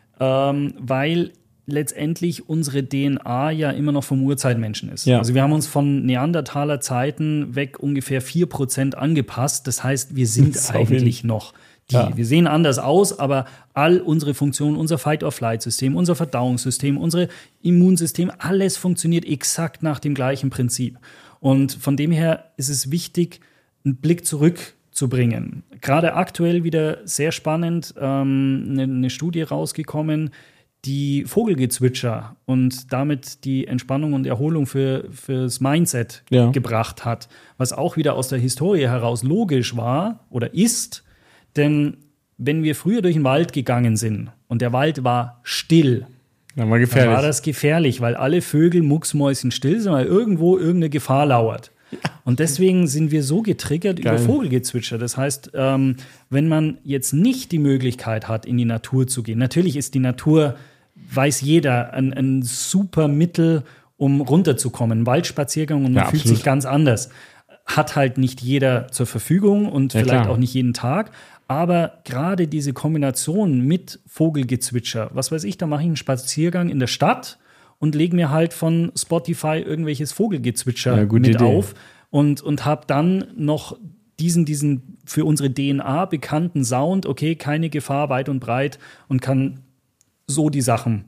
weil letztendlich unsere DNA ja immer noch vom Urzeitmenschen ist. Ja. Also wir haben uns von Neandertaler Zeiten weg ungefähr 4% angepasst. Das heißt, wir sind eigentlich noch Wir sehen anders aus, aber all unsere Funktionen, unser Fight-or-Flight-System, unser Verdauungssystem, unser Immunsystem, alles funktioniert exakt nach dem gleichen Prinzip. Und von dem her ist es wichtig, einen Blick zurückzubringen. Gerade aktuell wieder sehr spannend, eine Studie rausgekommen, die Vogelgezwitscher und damit die Entspannung und Erholung fürs Mindset gebracht hat, was auch wieder aus der Historie heraus logisch war oder ist. Denn wenn wir früher durch den Wald gegangen sind und der Wald war still, dann war das gefährlich, weil alle Vögel mucksmäuschen still sind, weil irgendwo irgendeine Gefahr lauert. Und deswegen sind wir so getriggert über Vogelgezwitscher. Das heißt, wenn man jetzt nicht die Möglichkeit hat, in die Natur zu gehen, natürlich ist die Natur, weiß jeder, ein super Mittel, um runterzukommen. Ein Waldspaziergang und man fühlt sich ganz anders. Hat halt nicht jeder zur Verfügung und vielleicht auch nicht jeden Tag. Aber gerade diese Kombination mit Vogelgezwitscher, was weiß ich, da mache ich einen Spaziergang in der Stadt und lege mir halt von Spotify irgendwelches Vogelgezwitscher mit auf und habe dann noch diesen für unsere DNA bekannten Sound, okay, keine Gefahr weit und breit und kann so die Sachen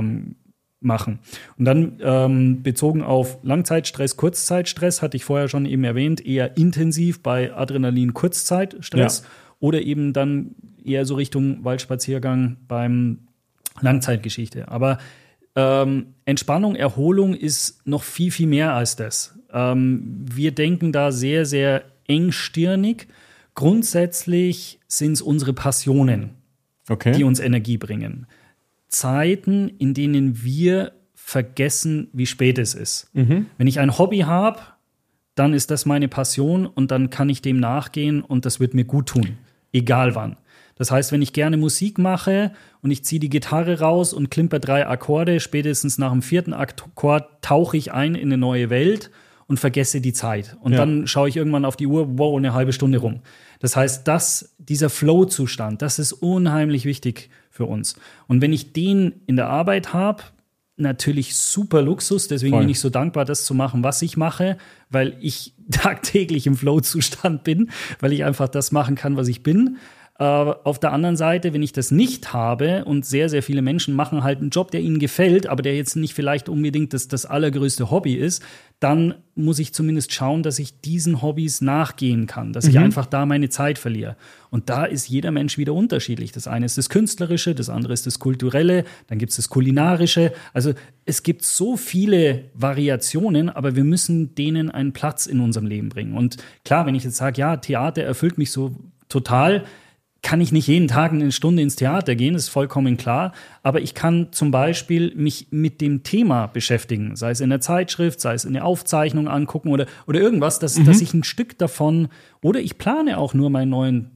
machen. Und dann bezogen auf Langzeitstress, Kurzzeitstress, hatte ich vorher schon eben erwähnt, eher intensiv bei Adrenalin-Kurzzeitstress oder eben dann eher so Richtung Waldspaziergang beim Langzeitgeschichte. Aber Entspannung, Erholung ist noch viel, viel mehr als das. Wir denken da sehr, sehr engstirnig. Grundsätzlich sind es unsere Passionen, die uns Energie bringen. Zeiten, in denen wir vergessen, wie spät es ist. Wenn ich ein Hobby habe, dann ist das meine Passion und dann kann ich dem nachgehen und das wird mir gut tun, egal wann. Das heißt, wenn ich gerne Musik mache und ich ziehe die Gitarre raus und klimper 3 Akkorde, spätestens nach dem 4. Akkord tauche ich ein in eine neue Welt und vergesse die Zeit. Und dann schaue ich irgendwann auf die Uhr, wow, eine halbe Stunde rum. Das heißt, dieser Flow-Zustand, das ist unheimlich wichtig für uns. Und wenn ich den in der Arbeit habe, natürlich super Luxus, deswegen bin ich so dankbar, das zu machen, was ich mache, weil ich tagtäglich im Flow-Zustand bin, weil ich einfach das machen kann, was ich bin. Auf der anderen Seite, wenn ich das nicht habe und sehr, sehr viele Menschen machen halt einen Job, der ihnen gefällt, aber der jetzt nicht vielleicht unbedingt das allergrößte Hobby ist, dann muss ich zumindest schauen, dass ich diesen Hobbys nachgehen kann, dass ich einfach da meine Zeit verliere. Und da ist jeder Mensch wieder unterschiedlich. Das eine ist das Künstlerische, das andere ist das Kulturelle, dann gibt es das Kulinarische. Also es gibt so viele Variationen, aber wir müssen denen einen Platz in unserem Leben bringen. Und klar, wenn ich jetzt sage, ja, Theater erfüllt mich so total, kann ich nicht jeden Tag eine Stunde ins Theater gehen, ist vollkommen klar. Aber ich kann zum Beispiel mich mit dem Thema beschäftigen, sei es in der Zeitschrift, sei es in der Aufzeichnung angucken oder irgendwas, dass ich ein Stück davon, oder ich plane auch nur meinen neuen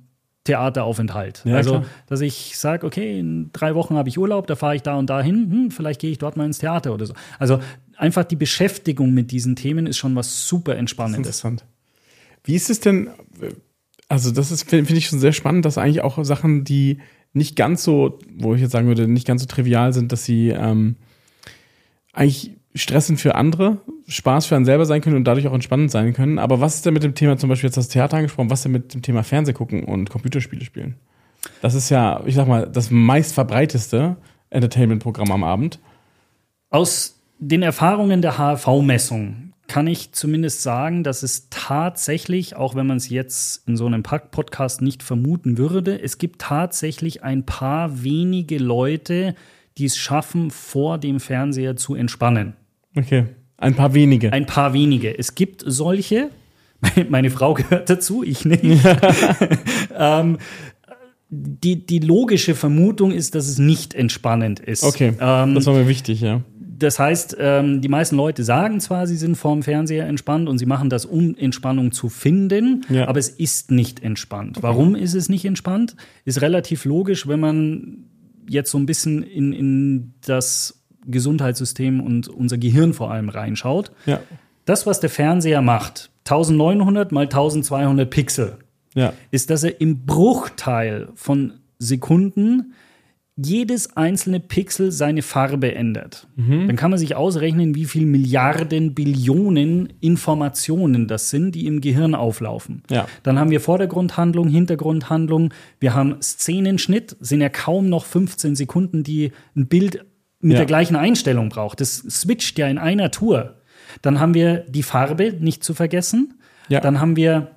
Theateraufenthalt. Ja, also, klar. dass ich sage, okay, in 3 Wochen habe ich Urlaub, da fahre ich da und da hin, vielleicht gehe ich dort mal ins Theater oder so. Also einfach die Beschäftigung mit diesen Themen ist schon was super Entspannendes. Interessant. Wie ist es denn, also das ist, finde ich schon sehr spannend, dass eigentlich auch Sachen, die nicht ganz so, wo ich jetzt sagen würde, nicht ganz so trivial sind, dass sie eigentlich stressend für andere, Spaß für einen selber sein können und dadurch auch entspannend sein können. Aber was ist denn mit dem Thema, zum Beispiel jetzt das Theater angesprochen, was ist denn mit dem Thema Fernsehgucken und Computerspiele spielen? Das ist ja, ich sag mal, das meist verbreiteste Entertainment-Programm am Abend. Aus den Erfahrungen der HRV-Messung kann ich zumindest sagen, dass es tatsächlich, auch wenn man es jetzt in so einem Podcast nicht vermuten würde, es gibt tatsächlich ein paar wenige Leute, die es schaffen, vor dem Fernseher zu entspannen. Okay, ein paar wenige. Ein paar wenige. Es gibt solche, meine Frau gehört dazu, ich nicht. Die logische Vermutung ist, dass es nicht entspannend ist. Okay, das war mir wichtig, ja. Das heißt, die meisten Leute sagen zwar, sie sind vorm Fernseher entspannt und sie machen das, um Entspannung zu finden, Ja. aber es ist nicht entspannt. Warum ist es nicht entspannt? Ist relativ logisch, wenn man jetzt so ein bisschen in das Gesundheitssystem und unser Gehirn vor allem reinschaut. Ja. Das, was der Fernseher macht, 1900 mal 1200 Pixel, Ja. ist, dass er im Bruchteil von Sekunden jedes einzelne Pixel seine Farbe ändert. Dann kann man sich ausrechnen, wie viel Milliarden, Billionen Informationen das sind, die im Gehirn auflaufen. Ja. Dann haben wir Vordergrundhandlung, Hintergrundhandlung, wir haben Szenenschnitt, sind ja kaum noch 15 Sekunden, die ein Bild mit der gleichen Einstellung braucht. Das switcht ja in einer Tour. Dann haben wir die Farbe, nicht zu vergessen. Ja. Dann haben wir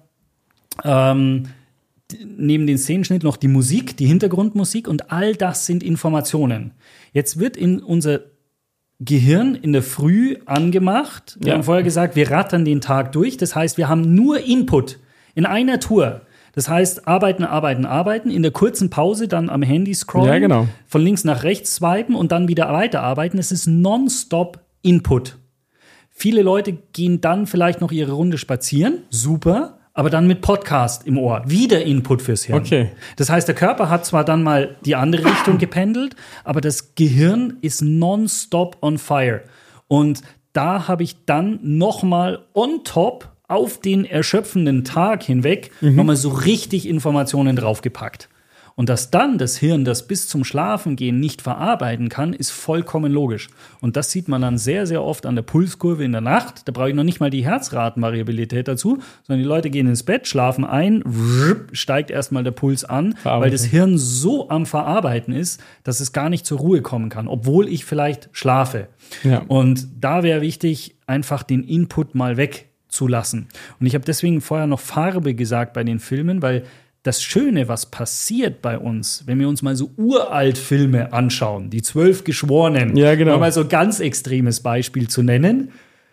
neben den Szenenschnitt noch die Musik, die Hintergrundmusik und all das sind Informationen. Jetzt wird in unser Gehirn in der Früh angemacht. Wir haben vorher gesagt, wir rattern den Tag durch. Das heißt, wir haben nur Input in einer Tour. Das heißt, arbeiten. In der kurzen Pause dann am Handy scrollen, Ja, genau. von links nach rechts swipen und dann wieder weiterarbeiten. Es ist nonstop Input. Viele Leute gehen dann vielleicht noch ihre Runde spazieren. Super. Aber dann mit Podcast im Ohr. Wieder Input fürs Hirn. Okay. Das heißt, der Körper hat zwar dann mal die andere Richtung gependelt, aber das Gehirn ist nonstop on fire. Und da habe ich dann noch mal on top auf den erschöpfenden Tag hinweg noch mal so richtig Informationen draufgepackt. Und dass dann das Hirn das bis zum Schlafengehen nicht verarbeiten kann, ist vollkommen logisch. Und das sieht man dann sehr, sehr oft an der Pulskurve in der Nacht. Da brauche ich noch nicht mal die Herzratenvariabilität dazu, sondern die Leute gehen ins Bett, schlafen ein, steigt erstmal der Puls an, weil das Hirn so am Verarbeiten ist, dass es gar nicht zur Ruhe kommen kann, obwohl ich vielleicht schlafe. Ja. Und da wäre wichtig, einfach den Input mal wegzulassen. Und ich habe deswegen vorher noch Farbe gesagt bei den Filmen, weil das Schöne, was passiert bei uns, wenn wir uns mal so Uralt-Filme anschauen, die 12 Geschworenen, Ja, genau. um mal so ein ganz extremes Beispiel zu nennen,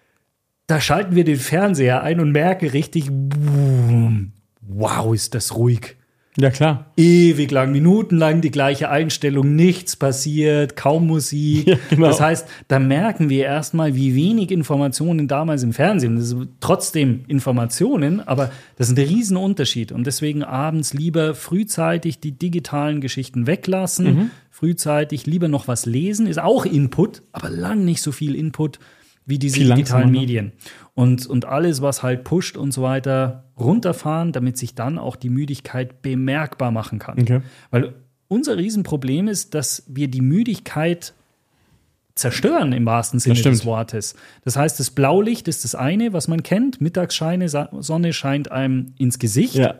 da schalten wir den Fernseher ein und merken richtig, boom, wow, ist das ruhig. Ja, klar. Ewig lang, minutenlang die gleiche Einstellung, nichts passiert, kaum Musik. Ja, genau. Das heißt, da merken wir erstmal, wie wenig Informationen damals im Fernsehen. Das sind trotzdem Informationen, aber das ist ein Riesenunterschied. Und deswegen abends lieber frühzeitig die digitalen Geschichten weglassen, frühzeitig lieber noch was lesen, ist auch Input, aber lang nicht so viel Input wie diese Viel digitalen langsamer, ne? Medien. Und alles, was halt pusht und so weiter, runterfahren, damit sich dann auch die Müdigkeit bemerkbar machen kann. Okay. Weil unser Riesenproblem ist, dass wir die Müdigkeit zerstören im wahrsten Sinne des Wortes. Das heißt, das Blaulicht ist das eine, was man kennt. Mittagsscheine, Sonne scheint einem ins Gesicht. Ja.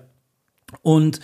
Und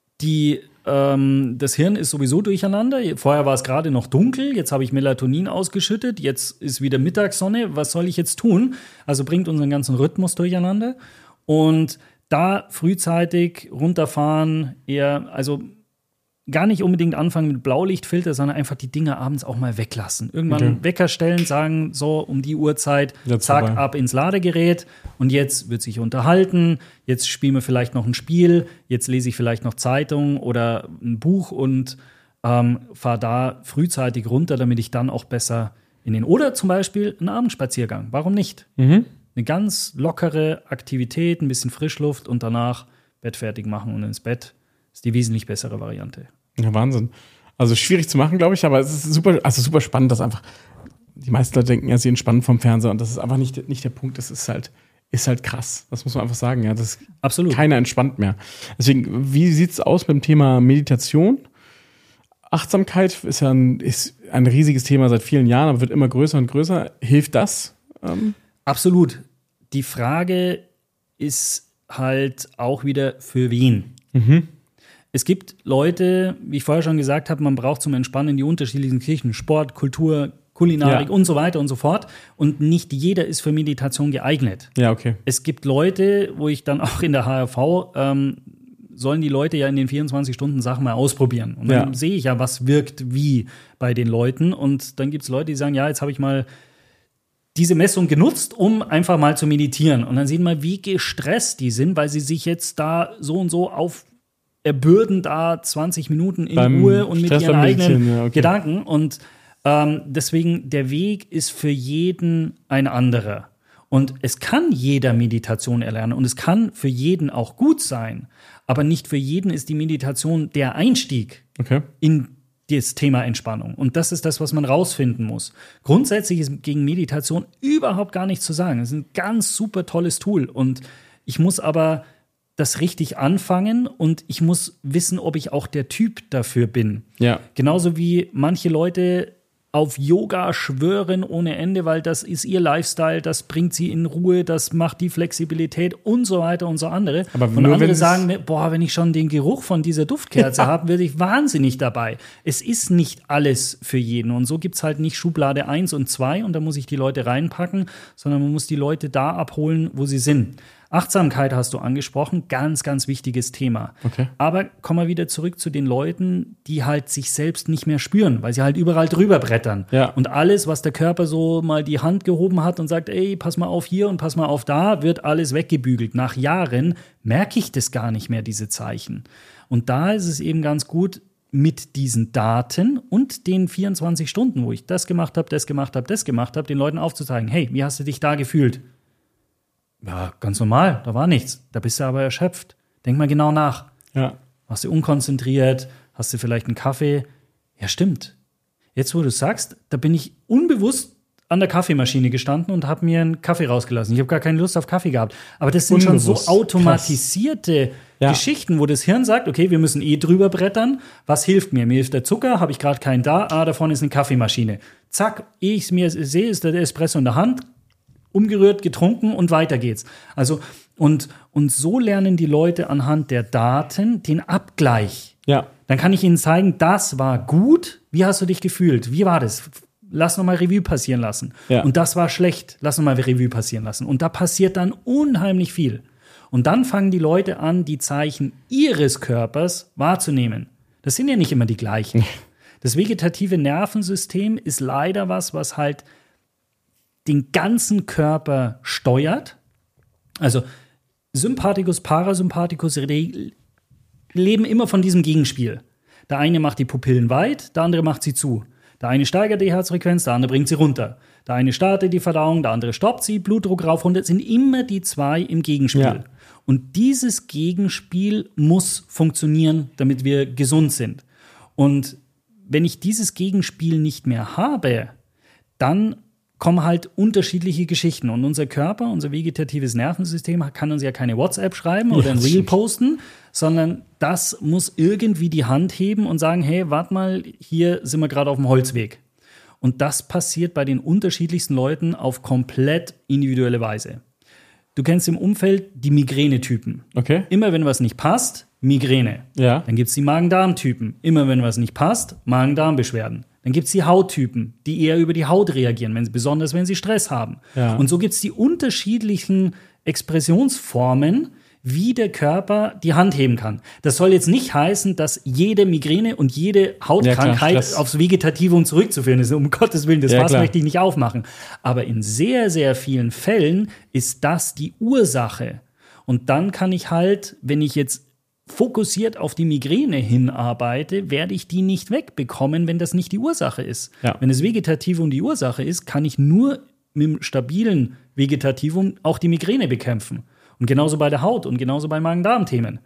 das Hirn ist sowieso durcheinander. Vorher war es gerade noch dunkel, jetzt habe ich Melatonin ausgeschüttet, jetzt ist wieder Mittagssonne. Was soll ich jetzt tun? Also bringt unseren ganzen Rhythmus durcheinander. Und da frühzeitig runterfahren, eher, also gar nicht unbedingt anfangen mit Blaulichtfilter, sondern einfach die Dinge abends auch mal weglassen. Irgendwann Wecker stellen, sagen, so um die Uhrzeit, Jetzt zack, vorbei. ab ins Ladegerät und jetzt wird sich unterhalten, jetzt spielen wir vielleicht noch ein Spiel, jetzt lese ich vielleicht noch Zeitung oder ein Buch und fahre da frühzeitig runter, damit ich dann auch besser oder zum Beispiel einen Abendspaziergang. Warum nicht? Eine ganz lockere Aktivität, ein bisschen Frischluft und danach Bett fertig machen und ins Bett. ist die wesentlich bessere Variante. Ja, Wahnsinn. Also schwierig zu machen, glaube ich, aber es ist super spannend, dass einfach die meisten Leute denken, ja, sie entspannen vom Fernseher und das ist einfach nicht der Punkt. Das ist halt krass. Das muss man einfach sagen. Ja, das absolut. Keiner entspannt mehr. Deswegen, wie sieht's aus mit dem Thema Meditation? Achtsamkeit ist ja ein riesiges Thema seit vielen Jahren, aber wird immer größer und größer. Hilft das? Absolut. Die Frage ist halt auch wieder für wen. Es gibt Leute, wie ich vorher schon gesagt habe, man braucht zum Entspannen die unterschiedlichen Kirchen, Sport, Kultur, Kulinarik und so weiter und so fort. Und nicht jeder ist für Meditation geeignet. Ja, okay. Es gibt Leute, wo ich dann auch in der HRV, sollen die Leute ja in den 24 Stunden Sachen mal ausprobieren. Und dann sehe ich ja, was wirkt wie bei den Leuten. Und dann gibt es Leute, die sagen, ja, jetzt habe ich mal diese Messung genutzt, um einfach mal zu meditieren. Und dann sehen wir, wie gestresst die sind, weil sie sich jetzt da so und so erbürden, da 20 Minuten in Ruhe und mit ihren eigenen Gedanken. Und deswegen, der Weg ist für jeden ein anderer. Und es kann jeder Meditation erlernen und es kann für jeden auch gut sein. Aber nicht für jeden ist die Meditation der Einstieg in das Thema Entspannung. Und das ist das, was man rausfinden muss. Grundsätzlich ist gegen Meditation überhaupt gar nichts zu sagen. Es ist ein ganz super tolles Tool. Und ich muss aber das richtig anfangen und ich muss wissen, ob ich auch der Typ dafür bin. Ja. Genauso wie manche Leute auf Yoga schwören ohne Ende, weil das ist ihr Lifestyle, das bringt sie in Ruhe, das macht die Flexibilität und so weiter und so andere. Aber und andere sagen, boah, wenn ich schon den Geruch von dieser Duftkerze habe, werde ich wahnsinnig dabei. Es ist nicht alles für jeden und so gibt es halt nicht Schublade 1 und 2 und da muss ich die Leute reinpacken, sondern man muss die Leute da abholen, wo sie sind. Achtsamkeit hast du angesprochen, ganz, ganz wichtiges Thema. Okay. Aber kommen wir wieder zurück zu den Leuten, die halt sich selbst nicht mehr spüren, weil sie halt überall drüber brettern. Ja. Und alles, was der Körper so mal die Hand gehoben hat und sagt, ey, pass mal auf hier und pass mal auf da, wird alles weggebügelt. Nach Jahren merke ich das gar nicht mehr, diese Zeichen. Und da ist es eben ganz gut, mit diesen Daten und den 24 Stunden, wo ich das gemacht habe, den Leuten aufzuzeigen, hey, wie hast du dich da gefühlt? Ja, ganz normal, da war nichts. Da bist du aber erschöpft. Denk mal genau nach. Ja. Warst du unkonzentriert? Hast du vielleicht einen Kaffee? Ja, stimmt. Jetzt, wo du sagst, da bin ich unbewusst an der Kaffeemaschine gestanden und habe mir einen Kaffee rausgelassen. Ich habe gar keine Lust auf Kaffee gehabt. Aber das sind schon so automatisierte Geschichten, wo das Hirn sagt, okay, wir müssen drüber brettern. Was hilft mir? Mir hilft der Zucker, habe ich gerade keinen da. Da vorne ist eine Kaffeemaschine. Zack, ehe ich es mir sehe, ist der Espresso in der Hand. Umgerührt, getrunken und weiter geht's. Also, und so lernen die Leute anhand der Daten den Abgleich. Ja. Dann kann ich ihnen zeigen, das war gut. Wie hast du dich gefühlt? Wie war das? Lass nochmal Revue passieren lassen. Ja. Und das war schlecht. Lass nochmal Revue passieren lassen. Und da passiert dann unheimlich viel. Und dann fangen die Leute an, die Zeichen ihres Körpers wahrzunehmen. Das sind ja nicht immer die gleichen. Das vegetative Nervensystem ist leider was halt den ganzen Körper steuert. Also Sympathikus, Parasympathikus leben immer von diesem Gegenspiel. Der eine macht die Pupillen weit, der andere macht sie zu. Der eine steigert die Herzfrequenz, der andere bringt sie runter. Der eine startet die Verdauung, der andere stoppt sie, Blutdruck rauf, runter. Das sind immer die zwei im Gegenspiel. Ja. Und dieses Gegenspiel muss funktionieren, damit wir gesund sind. Und wenn ich dieses Gegenspiel nicht mehr habe, dann kommen halt unterschiedliche Geschichten. Und unser Körper, unser vegetatives Nervensystem kann uns ja keine WhatsApp schreiben oder ein Reel posten, sondern das muss irgendwie die Hand heben und sagen, hey, warte mal, hier sind wir gerade auf dem Holzweg. Und das passiert bei den unterschiedlichsten Leuten auf komplett individuelle Weise. Du kennst im Umfeld die Migräne-Typen. Okay. Immer wenn was nicht passt, Migräne. Ja. Dann gibt es die Magen-Darm-Typen. Immer wenn was nicht passt, Magen-Darm-Beschwerden. Dann gibt es die Hauttypen, die eher über die Haut reagieren, besonders wenn sie Stress haben. Ja. Und so gibt es die unterschiedlichen Expressionsformen, wie der Körper die Hand heben kann. Das soll jetzt nicht heißen, dass jede Migräne und jede Hautkrankheit aufs Vegetativum zurückzuführen ist. Um Gottes Willen, das Fass möchte ich nicht aufmachen. Aber in sehr, sehr vielen Fällen ist das die Ursache. Und dann kann ich halt, wenn ich jetzt fokussiert auf die Migräne hinarbeite, werde ich die nicht wegbekommen, wenn das nicht die Ursache ist. Ja. Wenn das Vegetativum die Ursache ist, kann ich nur mit dem stabilen Vegetativum auch die Migräne bekämpfen. Und genauso bei der Haut und genauso bei Magen-Darm-Themen.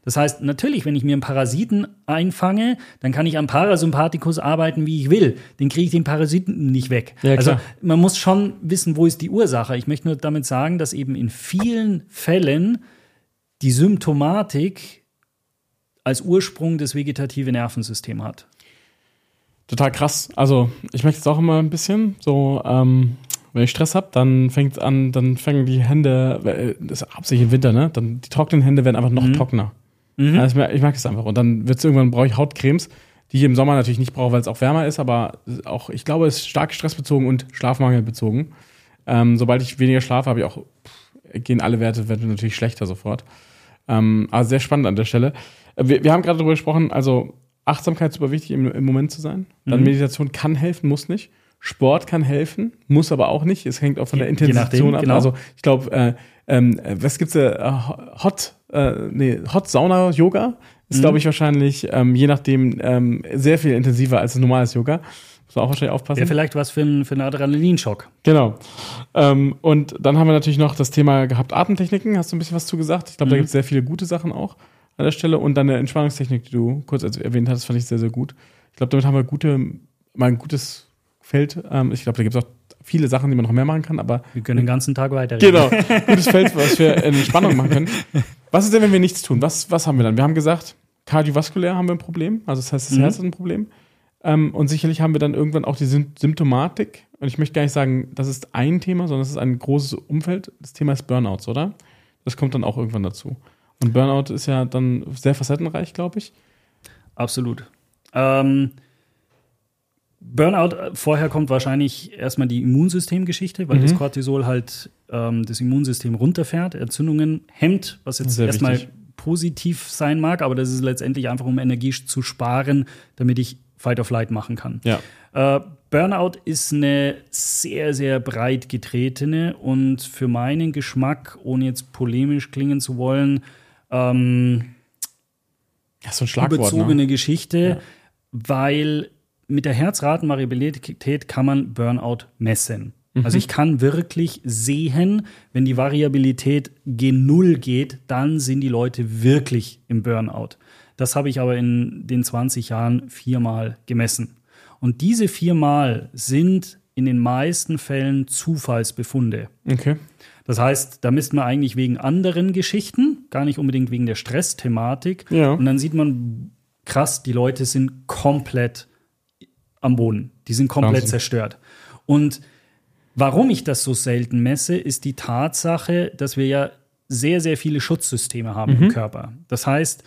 Das heißt, natürlich, wenn ich mir einen Parasiten einfange, dann kann ich am Parasympathikus arbeiten, wie ich will. Den kriege ich den Parasiten nicht weg. Ja, also man muss schon wissen, wo ist die Ursache. Ich möchte nur damit sagen, dass eben in vielen Fällen die Symptomatik als Ursprung das vegetative Nervensystem hat. Total krass. Also ich möchte es auch immer ein bisschen so, wenn ich Stress habe, dann fängt es an, dann fangen die Hände, das ist hauptsächlich im Winter, ne? Dann die trockenen Hände werden einfach noch trockener. Also ich merke es einfach. Und dann irgendwann brauche ich Hautcremes, die ich im Sommer natürlich nicht brauche, weil es auch wärmer ist, aber auch, ich glaube, es ist stark stressbezogen und schlafmangelbezogen. Sobald ich weniger schlafe, gehen alle Werte natürlich schlechter sofort. Aber sehr spannend an der Stelle. Wir haben gerade darüber gesprochen, also Achtsamkeit ist super wichtig, im Moment zu sein. Dann Meditation kann helfen, muss nicht. Sport kann helfen, muss aber auch nicht. Es hängt auch von der Intention ab. Genau. Also ich glaube, was gibt's Hot Sauna Yoga ist, glaube ich, wahrscheinlich je nachdem sehr viel intensiver als ein normales Yoga. Muss man auch wahrscheinlich aufpassen. Ja, vielleicht was für einen Adrenalinschock. Genau. Und dann haben wir natürlich noch das Thema gehabt, Atemtechniken. Hast du ein bisschen was zu gesagt? Ich glaube, da gibt es sehr viele gute Sachen auch an der Stelle. Und dann eine Entspannungstechnik, die du kurz erwähnt hast, fand ich sehr, sehr gut. Ich glaube, damit haben wir mal ein gutes Feld. Ich glaube, da gibt es auch viele Sachen, die man noch mehr machen kann, aber wir können den ganzen Tag weiterreden. Genau, gutes Feld, was wir in Entspannung machen können. Was ist denn, wenn wir nichts tun? Was haben wir dann? Wir haben gesagt, kardiovaskulär haben wir ein Problem, also das heißt, das Herz hat ein Problem. Und sicherlich haben wir dann irgendwann auch die Symptomatik. Und ich möchte gar nicht sagen, das ist ein Thema, sondern es ist ein großes Umfeld. Das Thema ist Burnouts, oder? Das kommt dann auch irgendwann dazu. Und Burnout ist ja dann sehr facettenreich, glaube ich. Absolut. Burnout, vorher kommt wahrscheinlich erstmal die Immunsystemgeschichte, weil das Cortisol halt das Immunsystem runterfährt, Entzündungen hemmt, was jetzt erstmal positiv sein mag, aber das ist letztendlich einfach, um Energie zu sparen, damit ich Fight or Flight machen kann. Ja. Burnout ist eine sehr, sehr breit getretene und für meinen Geschmack, ohne jetzt polemisch klingen zu wollen, so ein Schlagwort, überzogene Geschichte, weil mit der Herzratenvariabilität kann man Burnout messen. Also ich kann wirklich sehen, wenn die Variabilität gen Null geht, dann sind die Leute wirklich im Burnout. Das habe ich aber in den 20 Jahren 4-mal gemessen. Und diese 4-mal sind in den meisten Fällen Zufallsbefunde. Okay. Das heißt, da misst man eigentlich wegen anderen Geschichten, gar nicht unbedingt wegen der Stressthematik. Ja. Und dann sieht man, krass, die Leute sind komplett am Boden. Die sind komplett zerstört. Und warum ich das so selten messe, ist die Tatsache, dass wir ja sehr, sehr viele Schutzsysteme haben im Körper. Das heißt,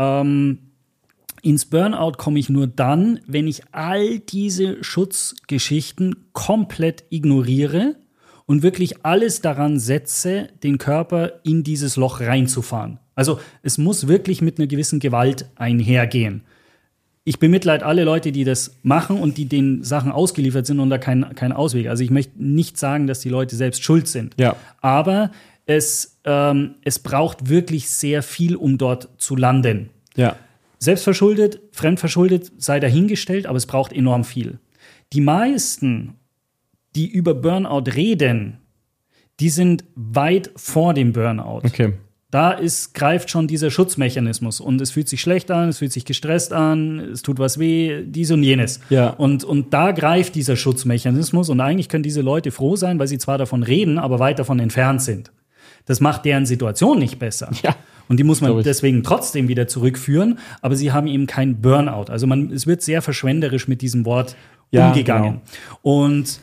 ins Burnout komme ich nur dann, wenn ich all diese Schutzgeschichten komplett ignoriere und wirklich alles daran setze, den Körper in dieses Loch reinzufahren. Also es muss wirklich mit einer gewissen Gewalt einhergehen. Ich bemitleide alle Leute, die das machen und die den Sachen ausgeliefert sind und da kein Ausweg. Also ich möchte nicht sagen, dass die Leute selbst schuld sind. Ja. Aber es braucht wirklich sehr viel, um dort zu landen. Ja. Selbstverschuldet, fremdverschuldet, sei dahingestellt, aber es braucht enorm viel. Die meisten, die über Burnout reden, die sind weit vor dem Burnout. Okay. Da greift schon dieser Schutzmechanismus und es fühlt sich schlecht an, es fühlt sich gestresst an, es tut was weh, dies und jenes. Ja. Und da greift dieser Schutzmechanismus und eigentlich können diese Leute froh sein, weil sie zwar davon reden, aber weit davon entfernt sind. Das macht deren Situation nicht besser. Ja. Und die muss man deswegen trotzdem wieder zurückführen, aber sie haben eben kein Burnout. Also es wird sehr verschwenderisch mit diesem Wort umgegangen. Genau. Und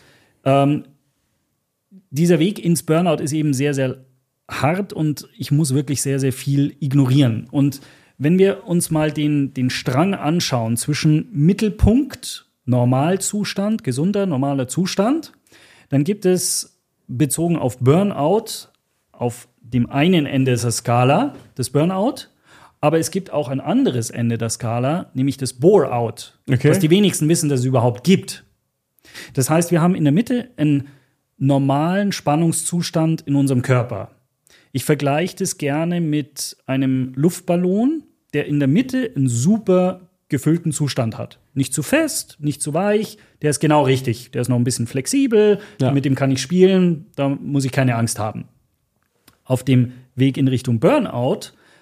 dieser Weg ins Burnout ist eben sehr, sehr hart und ich muss wirklich sehr, sehr viel ignorieren. Und wenn wir uns mal den Strang anschauen zwischen Mittelpunkt, Normalzustand, gesunder, normaler Zustand, dann gibt es bezogen auf Burnout auf dem einen Ende der Skala das Burnout, aber es gibt auch ein anderes Ende der Skala, nämlich das Bore-out, was die wenigsten wissen, dass es überhaupt gibt. Das heißt, wir haben in der Mitte einen normalen Spannungszustand in unserem Körper. Ich vergleiche das gerne mit einem Luftballon, der in der Mitte einen super gefüllten Zustand hat. Nicht zu fest, nicht zu weich, der ist genau richtig. Der ist noch ein bisschen flexibel, mit dem kann ich spielen, da muss ich keine Angst haben. Auf dem Weg in Richtung Burnout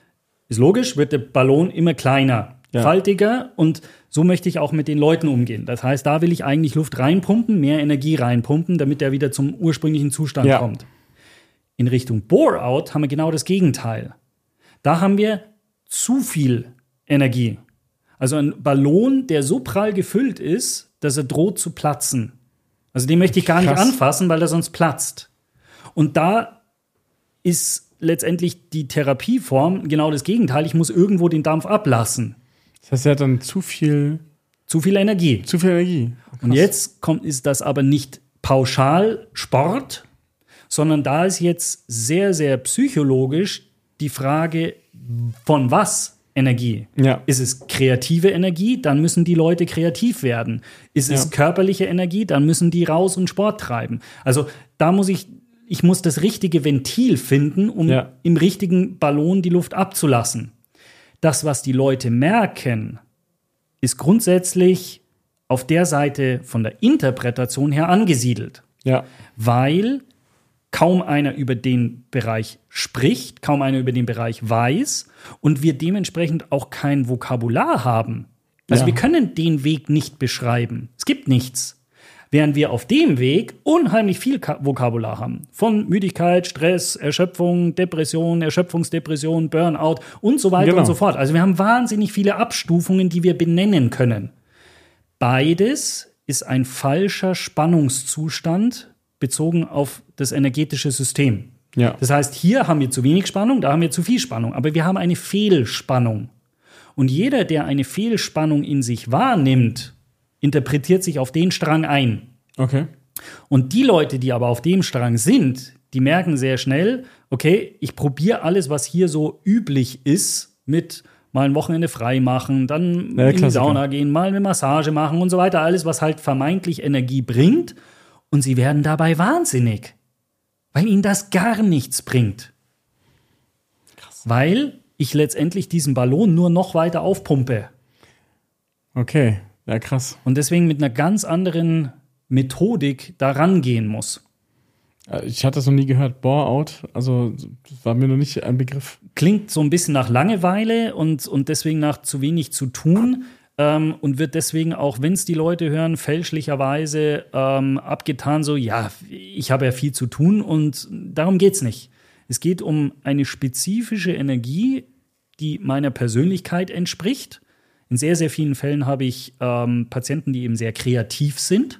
ist logisch, wird der Ballon immer kleiner, faltiger und so möchte ich auch mit den Leuten umgehen. Das heißt, da will ich eigentlich Luft reinpumpen, mehr Energie reinpumpen, damit der wieder zum ursprünglichen Zustand kommt. In Richtung Bore-out haben wir genau das Gegenteil. Da haben wir zu viel Energie. Also ein Ballon, der so prall gefüllt ist, dass er droht zu platzen. Also den möchte ich gar nicht anfassen, weil er sonst platzt. Und da ist letztendlich die Therapieform genau das Gegenteil. Ich muss irgendwo den Dampf ablassen. Das heißt, er hat dann zu viel Energie. Zu viel Energie. Krass. Und jetzt ist das aber nicht pauschal Sport, sondern da ist jetzt sehr, sehr psychologisch die Frage, von was Energie? Ja. Ist es kreative Energie? Dann müssen die Leute kreativ werden. Ist es körperliche Energie? Dann müssen die raus und Sport treiben. Also da muss ich muss das richtige Ventil finden, um im richtigen Ballon die Luft abzulassen. Das, was die Leute merken, ist grundsätzlich auf der Seite von der Interpretation her angesiedelt. Ja. Weil kaum einer über den Bereich spricht, kaum einer über den Bereich weiß und wir dementsprechend auch kein Vokabular haben. Also wir können den Weg nicht beschreiben. Es gibt nichts. Während wir auf dem Weg unheimlich viel Vokabular haben. Von Müdigkeit, Stress, Erschöpfung, Depression, Erschöpfungsdepression, Burnout und so weiter und so fort. Also wir haben wahnsinnig viele Abstufungen, die wir benennen können. Beides ist ein falscher Spannungszustand bezogen auf das energetische System. Ja. Das heißt, hier haben wir zu wenig Spannung, da haben wir zu viel Spannung. Aber wir haben eine Fehlspannung. Und jeder, der eine Fehlspannung in sich wahrnimmt, interpretiert sich auf den Strang ein. Okay. Und die Leute, die aber auf dem Strang sind, die merken sehr schnell, okay, ich probiere alles, was hier so üblich ist, mit mal ein Wochenende frei machen, dann in die Sauna gehen, mal eine Massage machen und so weiter. Alles, was halt vermeintlich Energie bringt. Und sie werden dabei wahnsinnig, weil ihnen das gar nichts bringt. Krass. Weil ich letztendlich diesen Ballon nur noch weiter aufpumpe. Okay. Ja, krass. Und deswegen mit einer ganz anderen Methodik da rangehen muss. Ich hatte das noch nie gehört. Bore-out, also das war mir noch nicht ein Begriff. Klingt so ein bisschen nach Langeweile und deswegen nach zu wenig zu tun und wird deswegen auch, wenn es die Leute hören, fälschlicherweise abgetan so, ja, ich habe ja viel zu tun und darum geht's nicht. Es geht um eine spezifische Energie, die meiner Persönlichkeit entspricht. In sehr, sehr vielen Fällen habe ich Patienten, die eben sehr kreativ sind,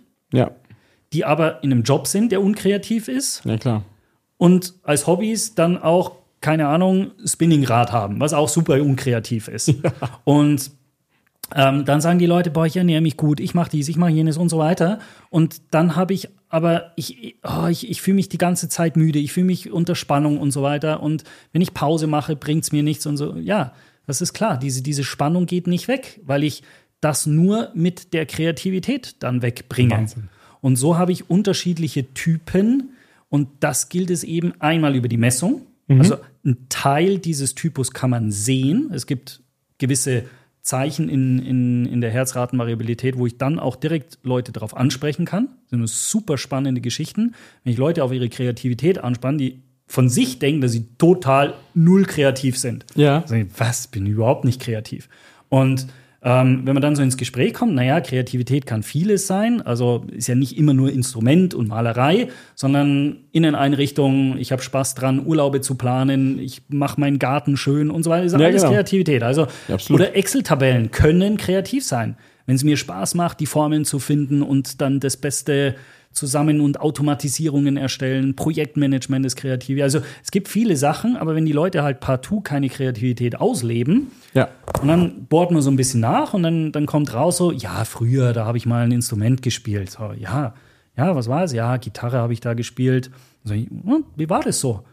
die aber in einem Job sind, der unkreativ ist. Ja, klar. Und als Hobbys dann auch, keine Ahnung, Spinningrad haben, was auch super unkreativ ist. Ja. Und dann sagen die Leute, boah, ich ernähre mich gut, ich mache dies, ich mache jenes und so weiter. Und dann habe ich aber, ich fühle mich die ganze Zeit müde, ich fühle mich unter Spannung und so weiter. Und wenn ich Pause mache, bringt es mir nichts und so. Ja, das ist klar, diese Spannung geht nicht weg, weil ich das nur mit der Kreativität dann wegbringe. Wahnsinn. Und so habe ich unterschiedliche Typen und das gilt es eben einmal über die Messung. Also ein Teil dieses Typus kann man sehen. Es gibt gewisse Zeichen in der Herzratenvariabilität, wo ich dann auch direkt Leute darauf ansprechen kann. Das sind super spannende Geschichten. Wenn ich Leute auf ihre Kreativität anspanne, die von sich denken, dass sie total null kreativ sind. Ja. Also, was? Bin ich überhaupt nicht kreativ? Und wenn man dann so ins Gespräch kommt, naja, Kreativität kann vieles sein. Also ist ja nicht immer nur Instrument und Malerei, sondern Inneneinrichtungen, ich habe Spaß dran, Urlaube zu planen, ich mache meinen Garten schön und so weiter. Das ist alles Kreativität. Also, oder Excel-Tabellen können kreativ sein. Wenn es mir Spaß macht, die Formeln zu finden und dann das Beste zusammen und Automatisierungen erstellen, Projektmanagement ist kreativ. Also es gibt viele Sachen, aber wenn die Leute halt partout keine Kreativität ausleben, und dann bohrt man so ein bisschen nach und dann kommt raus so, ja, früher, da habe ich mal ein Instrument gespielt. So, ja, was war es? Ja, Gitarre habe ich da gespielt. So, wie war das so?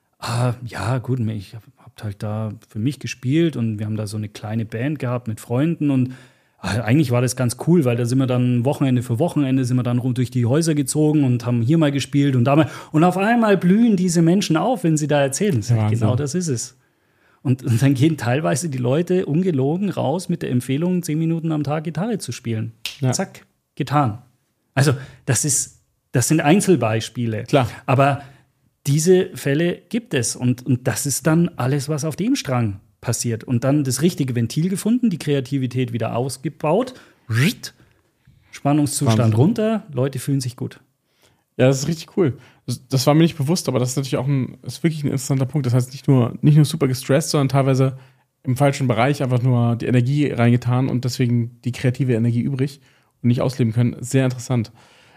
Ja, gut, ich habe halt da für mich gespielt und wir haben da so eine kleine Band gehabt mit Freunden und eigentlich war das ganz cool, weil da sind wir dann Wochenende für Wochenende sind wir dann rund durch die Häuser gezogen und haben hier mal gespielt und da mal. Und auf einmal blühen diese Menschen auf, wenn sie da erzählen. Genau das ist es. Und dann gehen teilweise die Leute ungelogen raus mit der Empfehlung, 10 Minuten am Tag Gitarre zu spielen. Ja. Zack, getan. Also das sind Einzelbeispiele. Klar. Aber diese Fälle gibt es und das ist dann alles, was auf dem Strang passiert. Und dann das richtige Ventil gefunden, die Kreativität wieder ausgebaut, Spannungszustand Wahnsinn. runter, Leute fühlen sich gut. Ja, das ist richtig cool. Das war mir nicht bewusst, aber das ist natürlich auch ist wirklich ein interessanter Punkt. Das heißt, nicht nur super gestresst, sondern teilweise im falschen Bereich einfach nur die Energie reingetan und deswegen die kreative Energie übrig und nicht ausleben können. Sehr interessant.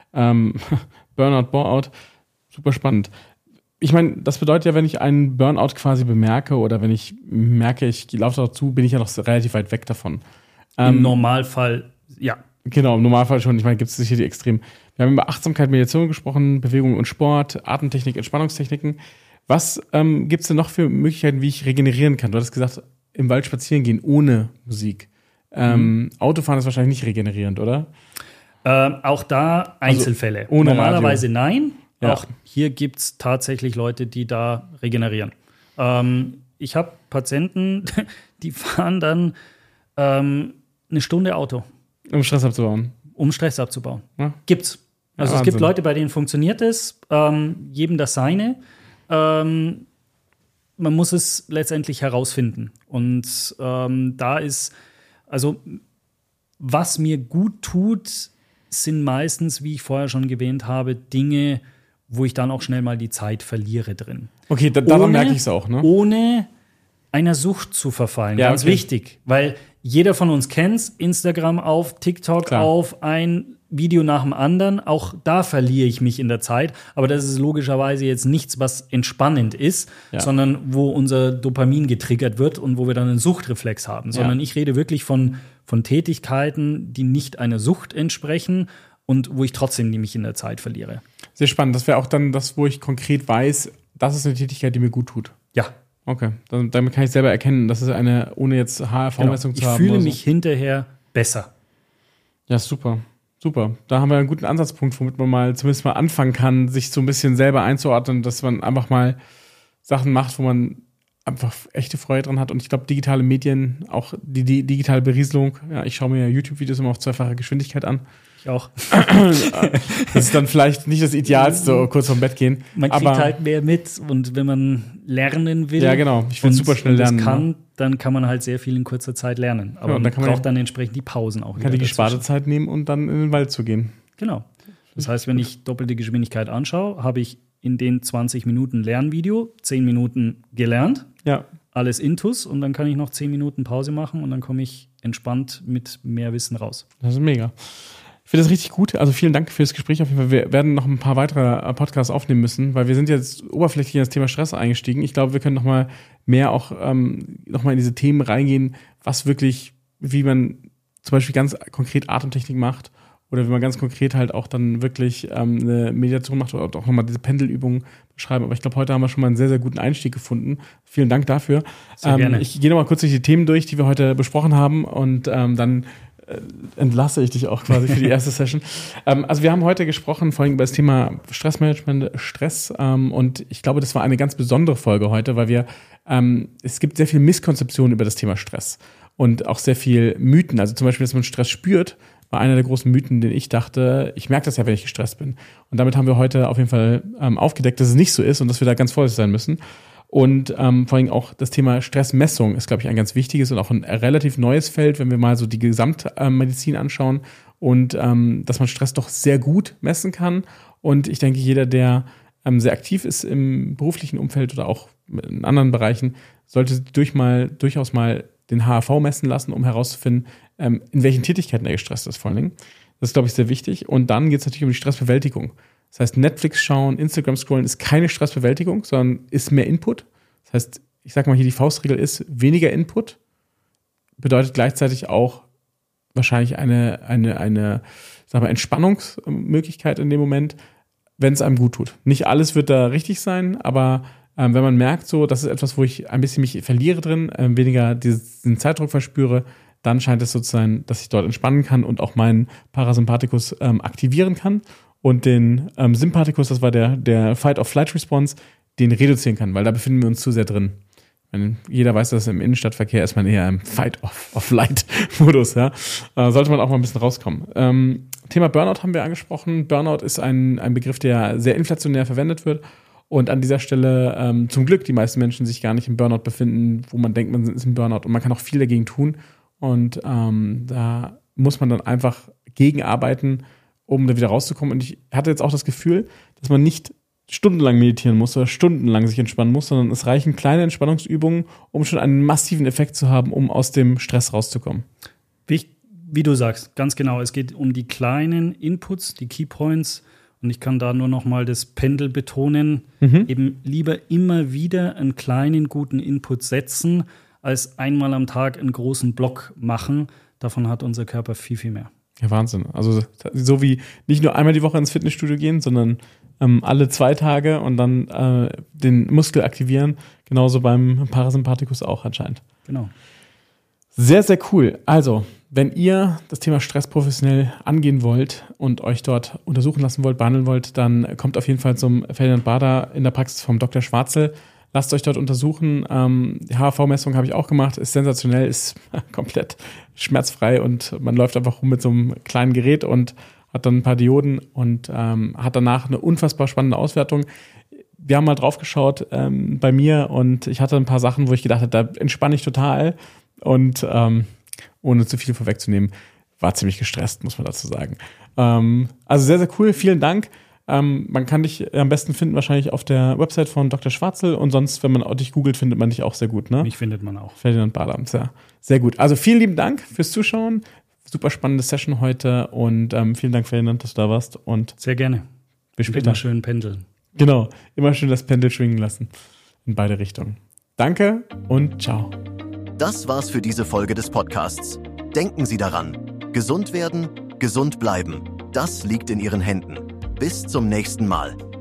Burnout, Bore-out, super spannend. Ich meine, das bedeutet ja, wenn ich einen Burnout quasi bemerke oder wenn ich merke, ich laufe dazu, bin ich ja noch relativ weit weg davon. Im Normalfall, ja. Genau, im Normalfall schon. Ich meine, gibt es sicher die Extremen. Wir haben über Achtsamkeit, Meditation gesprochen, Bewegung und Sport, Atemtechnik, Entspannungstechniken. Was gibt es denn noch für Möglichkeiten, wie ich regenerieren kann? Du hattest gesagt, im Wald spazieren gehen ohne Musik. Autofahren ist wahrscheinlich nicht regenerierend, oder? Auch da Einzelfälle. ohne Normalerweise Radio. nein. Ja. Auch hier gibt es tatsächlich Leute, die da regenerieren. Ich habe Patienten, die fahren dann eine Stunde Auto, Um Stress abzubauen. um Stress abzubauen. Ja. Gibt's. Also Ja, es gibt Wahnsinn. Leute, bei denen funktioniert es, jedem das seine. Man muss es letztendlich herausfinden. Und da ist, also was mir gut tut, sind meistens, wie ich vorher schon erwähnt habe, Dinge, wo ich dann auch schnell mal die Zeit verliere drin. Okay, daran merke ich es auch, ne? Ohne einer Sucht zu verfallen. Ja, Ganz okay. wichtig, weil jeder von uns kennt's, Instagram auf, TikTok Klar. auf, ein Video nach dem anderen. Auch da verliere ich mich in der Zeit. Aber das ist logischerweise jetzt nichts, was entspannend ist, Ja. sondern wo unser Dopamin getriggert wird und wo wir dann einen Suchtreflex haben. Sondern ich rede wirklich von Tätigkeiten, die nicht einer Sucht entsprechen und wo ich trotzdem mich in der Zeit verliere. Sehr spannend. Das wäre auch dann das, wo ich konkret weiß, das ist eine Tätigkeit, die mir gut tut. Ja, Okay, damit kann ich selber erkennen, das ist eine, ohne jetzt HRV-Messung genau. zu haben. Ich fühle oder so. mich hinterher besser. Ja, super. Super. Da haben wir einen guten Ansatzpunkt, womit man mal zumindest mal anfangen kann, sich so ein bisschen selber einzuordnen, dass man einfach mal Sachen macht, wo man einfach echte Freude dran hat. Und ich glaube, digitale Medien, auch die digitale Berieselung, ja, ich schaue mir ja YouTube-Videos immer auf zweifacher Geschwindigkeit an. Ich auch. Das ist dann vielleicht nicht das Idealste, kurz vorm Bett gehen. Man kriegt aber halt mehr mit und wenn man lernen will, Ja, genau. Ich will und- super schnell und das lernen, kann, dann kann man halt sehr viel in kurzer Zeit lernen. Aber Ja, und man dann kann man braucht dann entsprechend die Pausen auch. kann die wieder dazwischen. Gesparte nehmen und dann in den Wald zu gehen. Genau. Das heißt, wenn ich doppelte Geschwindigkeit anschaue, habe ich in den 20 Minuten Lernvideo 10 Minuten gelernt, Ja, alles Intus und dann kann ich noch 10 Minuten Pause machen und dann komme ich entspannt mit mehr Wissen raus. das ist mega. Ich finde das richtig gut. Also vielen Dank für das Gespräch. Auf jeden Fall, wir werden noch ein paar weitere Podcasts aufnehmen müssen, weil wir sind jetzt oberflächlich in das Thema Stress eingestiegen. Ich glaube, wir können noch mal mehr auch noch mal in diese Themen reingehen, was wirklich, wie man zum Beispiel ganz konkret Atemtechnik macht oder wie man ganz konkret halt auch dann wirklich eine Meditation macht oder auch noch mal diese Pendelübungen beschreiben. Aber ich glaube, heute haben wir schon mal einen sehr, sehr guten Einstieg gefunden. Vielen Dank dafür. Sehr gerne. Ich gehe noch mal kurz durch die Themen durch, die wir heute besprochen haben und dann entlasse ich dich auch quasi für die erste Session. Also wir haben heute gesprochen, vor allem über das Thema Stressmanagement, Stress und ich glaube, das war eine ganz besondere Folge heute, weil es gibt sehr viel Misskonzeptionen über das Thema Stress und auch sehr viel Mythen. Also zum Beispiel, dass man Stress spürt, war einer der großen Mythen, den ich dachte, ich merke das ja, wenn ich gestresst bin. Und damit haben wir heute auf jeden Fall aufgedeckt, dass es nicht so ist und dass wir da ganz vorsichtig sein müssen. Und vor allem auch das Thema Stressmessung ist, glaube ich, ein ganz wichtiges und auch ein relativ neues Feld, wenn wir mal so die Gesamtmedizin anschauen und dass man Stress doch sehr gut messen kann. Und ich denke, jeder, der sehr aktiv ist im beruflichen Umfeld oder auch in anderen Bereichen, sollte durchaus mal den HRV messen lassen, um herauszufinden, in welchen Tätigkeiten er gestresst ist vor allen Dingen. Das ist, glaube ich, sehr wichtig. Und dann geht es natürlich um die Stressbewältigung. Das heißt, Netflix schauen, Instagram scrollen ist keine Stressbewältigung, sondern ist mehr Input. Das heißt, ich sag mal hier, die Faustregel ist weniger Input, bedeutet gleichzeitig auch wahrscheinlich eine sag mal, Entspannungsmöglichkeit in dem Moment, wenn es einem gut tut. Nicht alles wird da richtig sein, aber wenn man merkt, so, das ist etwas, wo ich ein bisschen mich verliere drin, weniger diesen Zeitdruck verspüre, dann scheint es so zu sein, dass ich dort entspannen kann und auch meinen Parasympathikus aktivieren kann und den Sympathikus, das war der Fight-of-Flight-Response, den reduzieren kann, weil da befinden wir uns zu sehr drin. Jeder weiß, dass im Innenstadtverkehr ist man eher im Fight-of-Flight-Modus. Ja? Sollte man auch mal ein bisschen rauskommen. Thema Burnout haben wir angesprochen. Burnout ist ein Begriff, der sehr inflationär verwendet wird. Und an dieser Stelle zum Glück die meisten Menschen sich gar nicht im Burnout befinden, wo man denkt, man ist im Burnout. Und man kann auch viel dagegen tun. Und da muss man dann einfach gegenarbeiten, um da wieder rauszukommen. Und ich hatte jetzt auch das Gefühl, dass man nicht stundenlang meditieren muss oder stundenlang sich entspannen muss, sondern es reichen kleine Entspannungsübungen, um schon einen massiven Effekt zu haben, um aus dem Stress rauszukommen. Wie du sagst, ganz genau. Es geht um die kleinen Inputs, die Keypoints. Und ich kann da nur noch mal das Pendel betonen. Eben lieber immer wieder einen kleinen, guten Input setzen, als einmal am Tag einen großen Block machen. Davon hat unser Körper viel, viel mehr. Ja, Wahnsinn. Also so wie nicht nur einmal die Woche ins Fitnessstudio gehen, sondern alle 2 Tage und dann den Muskel aktivieren. Genauso beim Parasympathikus auch anscheinend. Genau. Sehr, sehr cool. Also, wenn ihr das Thema Stress professionell angehen wollt und euch dort untersuchen lassen wollt, behandeln wollt, dann kommt auf jeden Fall zum Ferdinand Bader in der Praxis vom Dr. Schwarzel. Lasst euch dort untersuchen. Die HRV-Messung habe ich auch gemacht, ist sensationell, ist komplett schmerzfrei und man läuft einfach rum mit so einem kleinen Gerät und hat dann ein paar Dioden und hat danach eine unfassbar spannende Auswertung. Wir haben mal drauf geschaut bei mir und ich hatte ein paar Sachen, wo ich gedacht habe, da entspanne ich total und ohne zu viel vorwegzunehmen, war ziemlich gestresst, muss man dazu sagen. Also sehr, sehr cool, vielen Dank. Man kann dich am besten finden wahrscheinlich auf der Website von Dr. Schwarzel und sonst, wenn man dich googelt, findet man dich auch sehr gut, ne? Mich findet man auch. Ferdinand Bader, ja. Sehr gut. Also vielen lieben Dank fürs Zuschauen. Super spannende Session heute und vielen Dank, Ferdinand, dass du da warst. Und sehr gerne. Bis später. Immer schön pendeln. Genau, immer schön das Pendel schwingen lassen. In beide Richtungen. Danke und ciao. Das war's für diese Folge des Podcasts. Denken Sie daran, gesund werden, gesund bleiben. Das liegt in Ihren Händen. Bis zum nächsten Mal.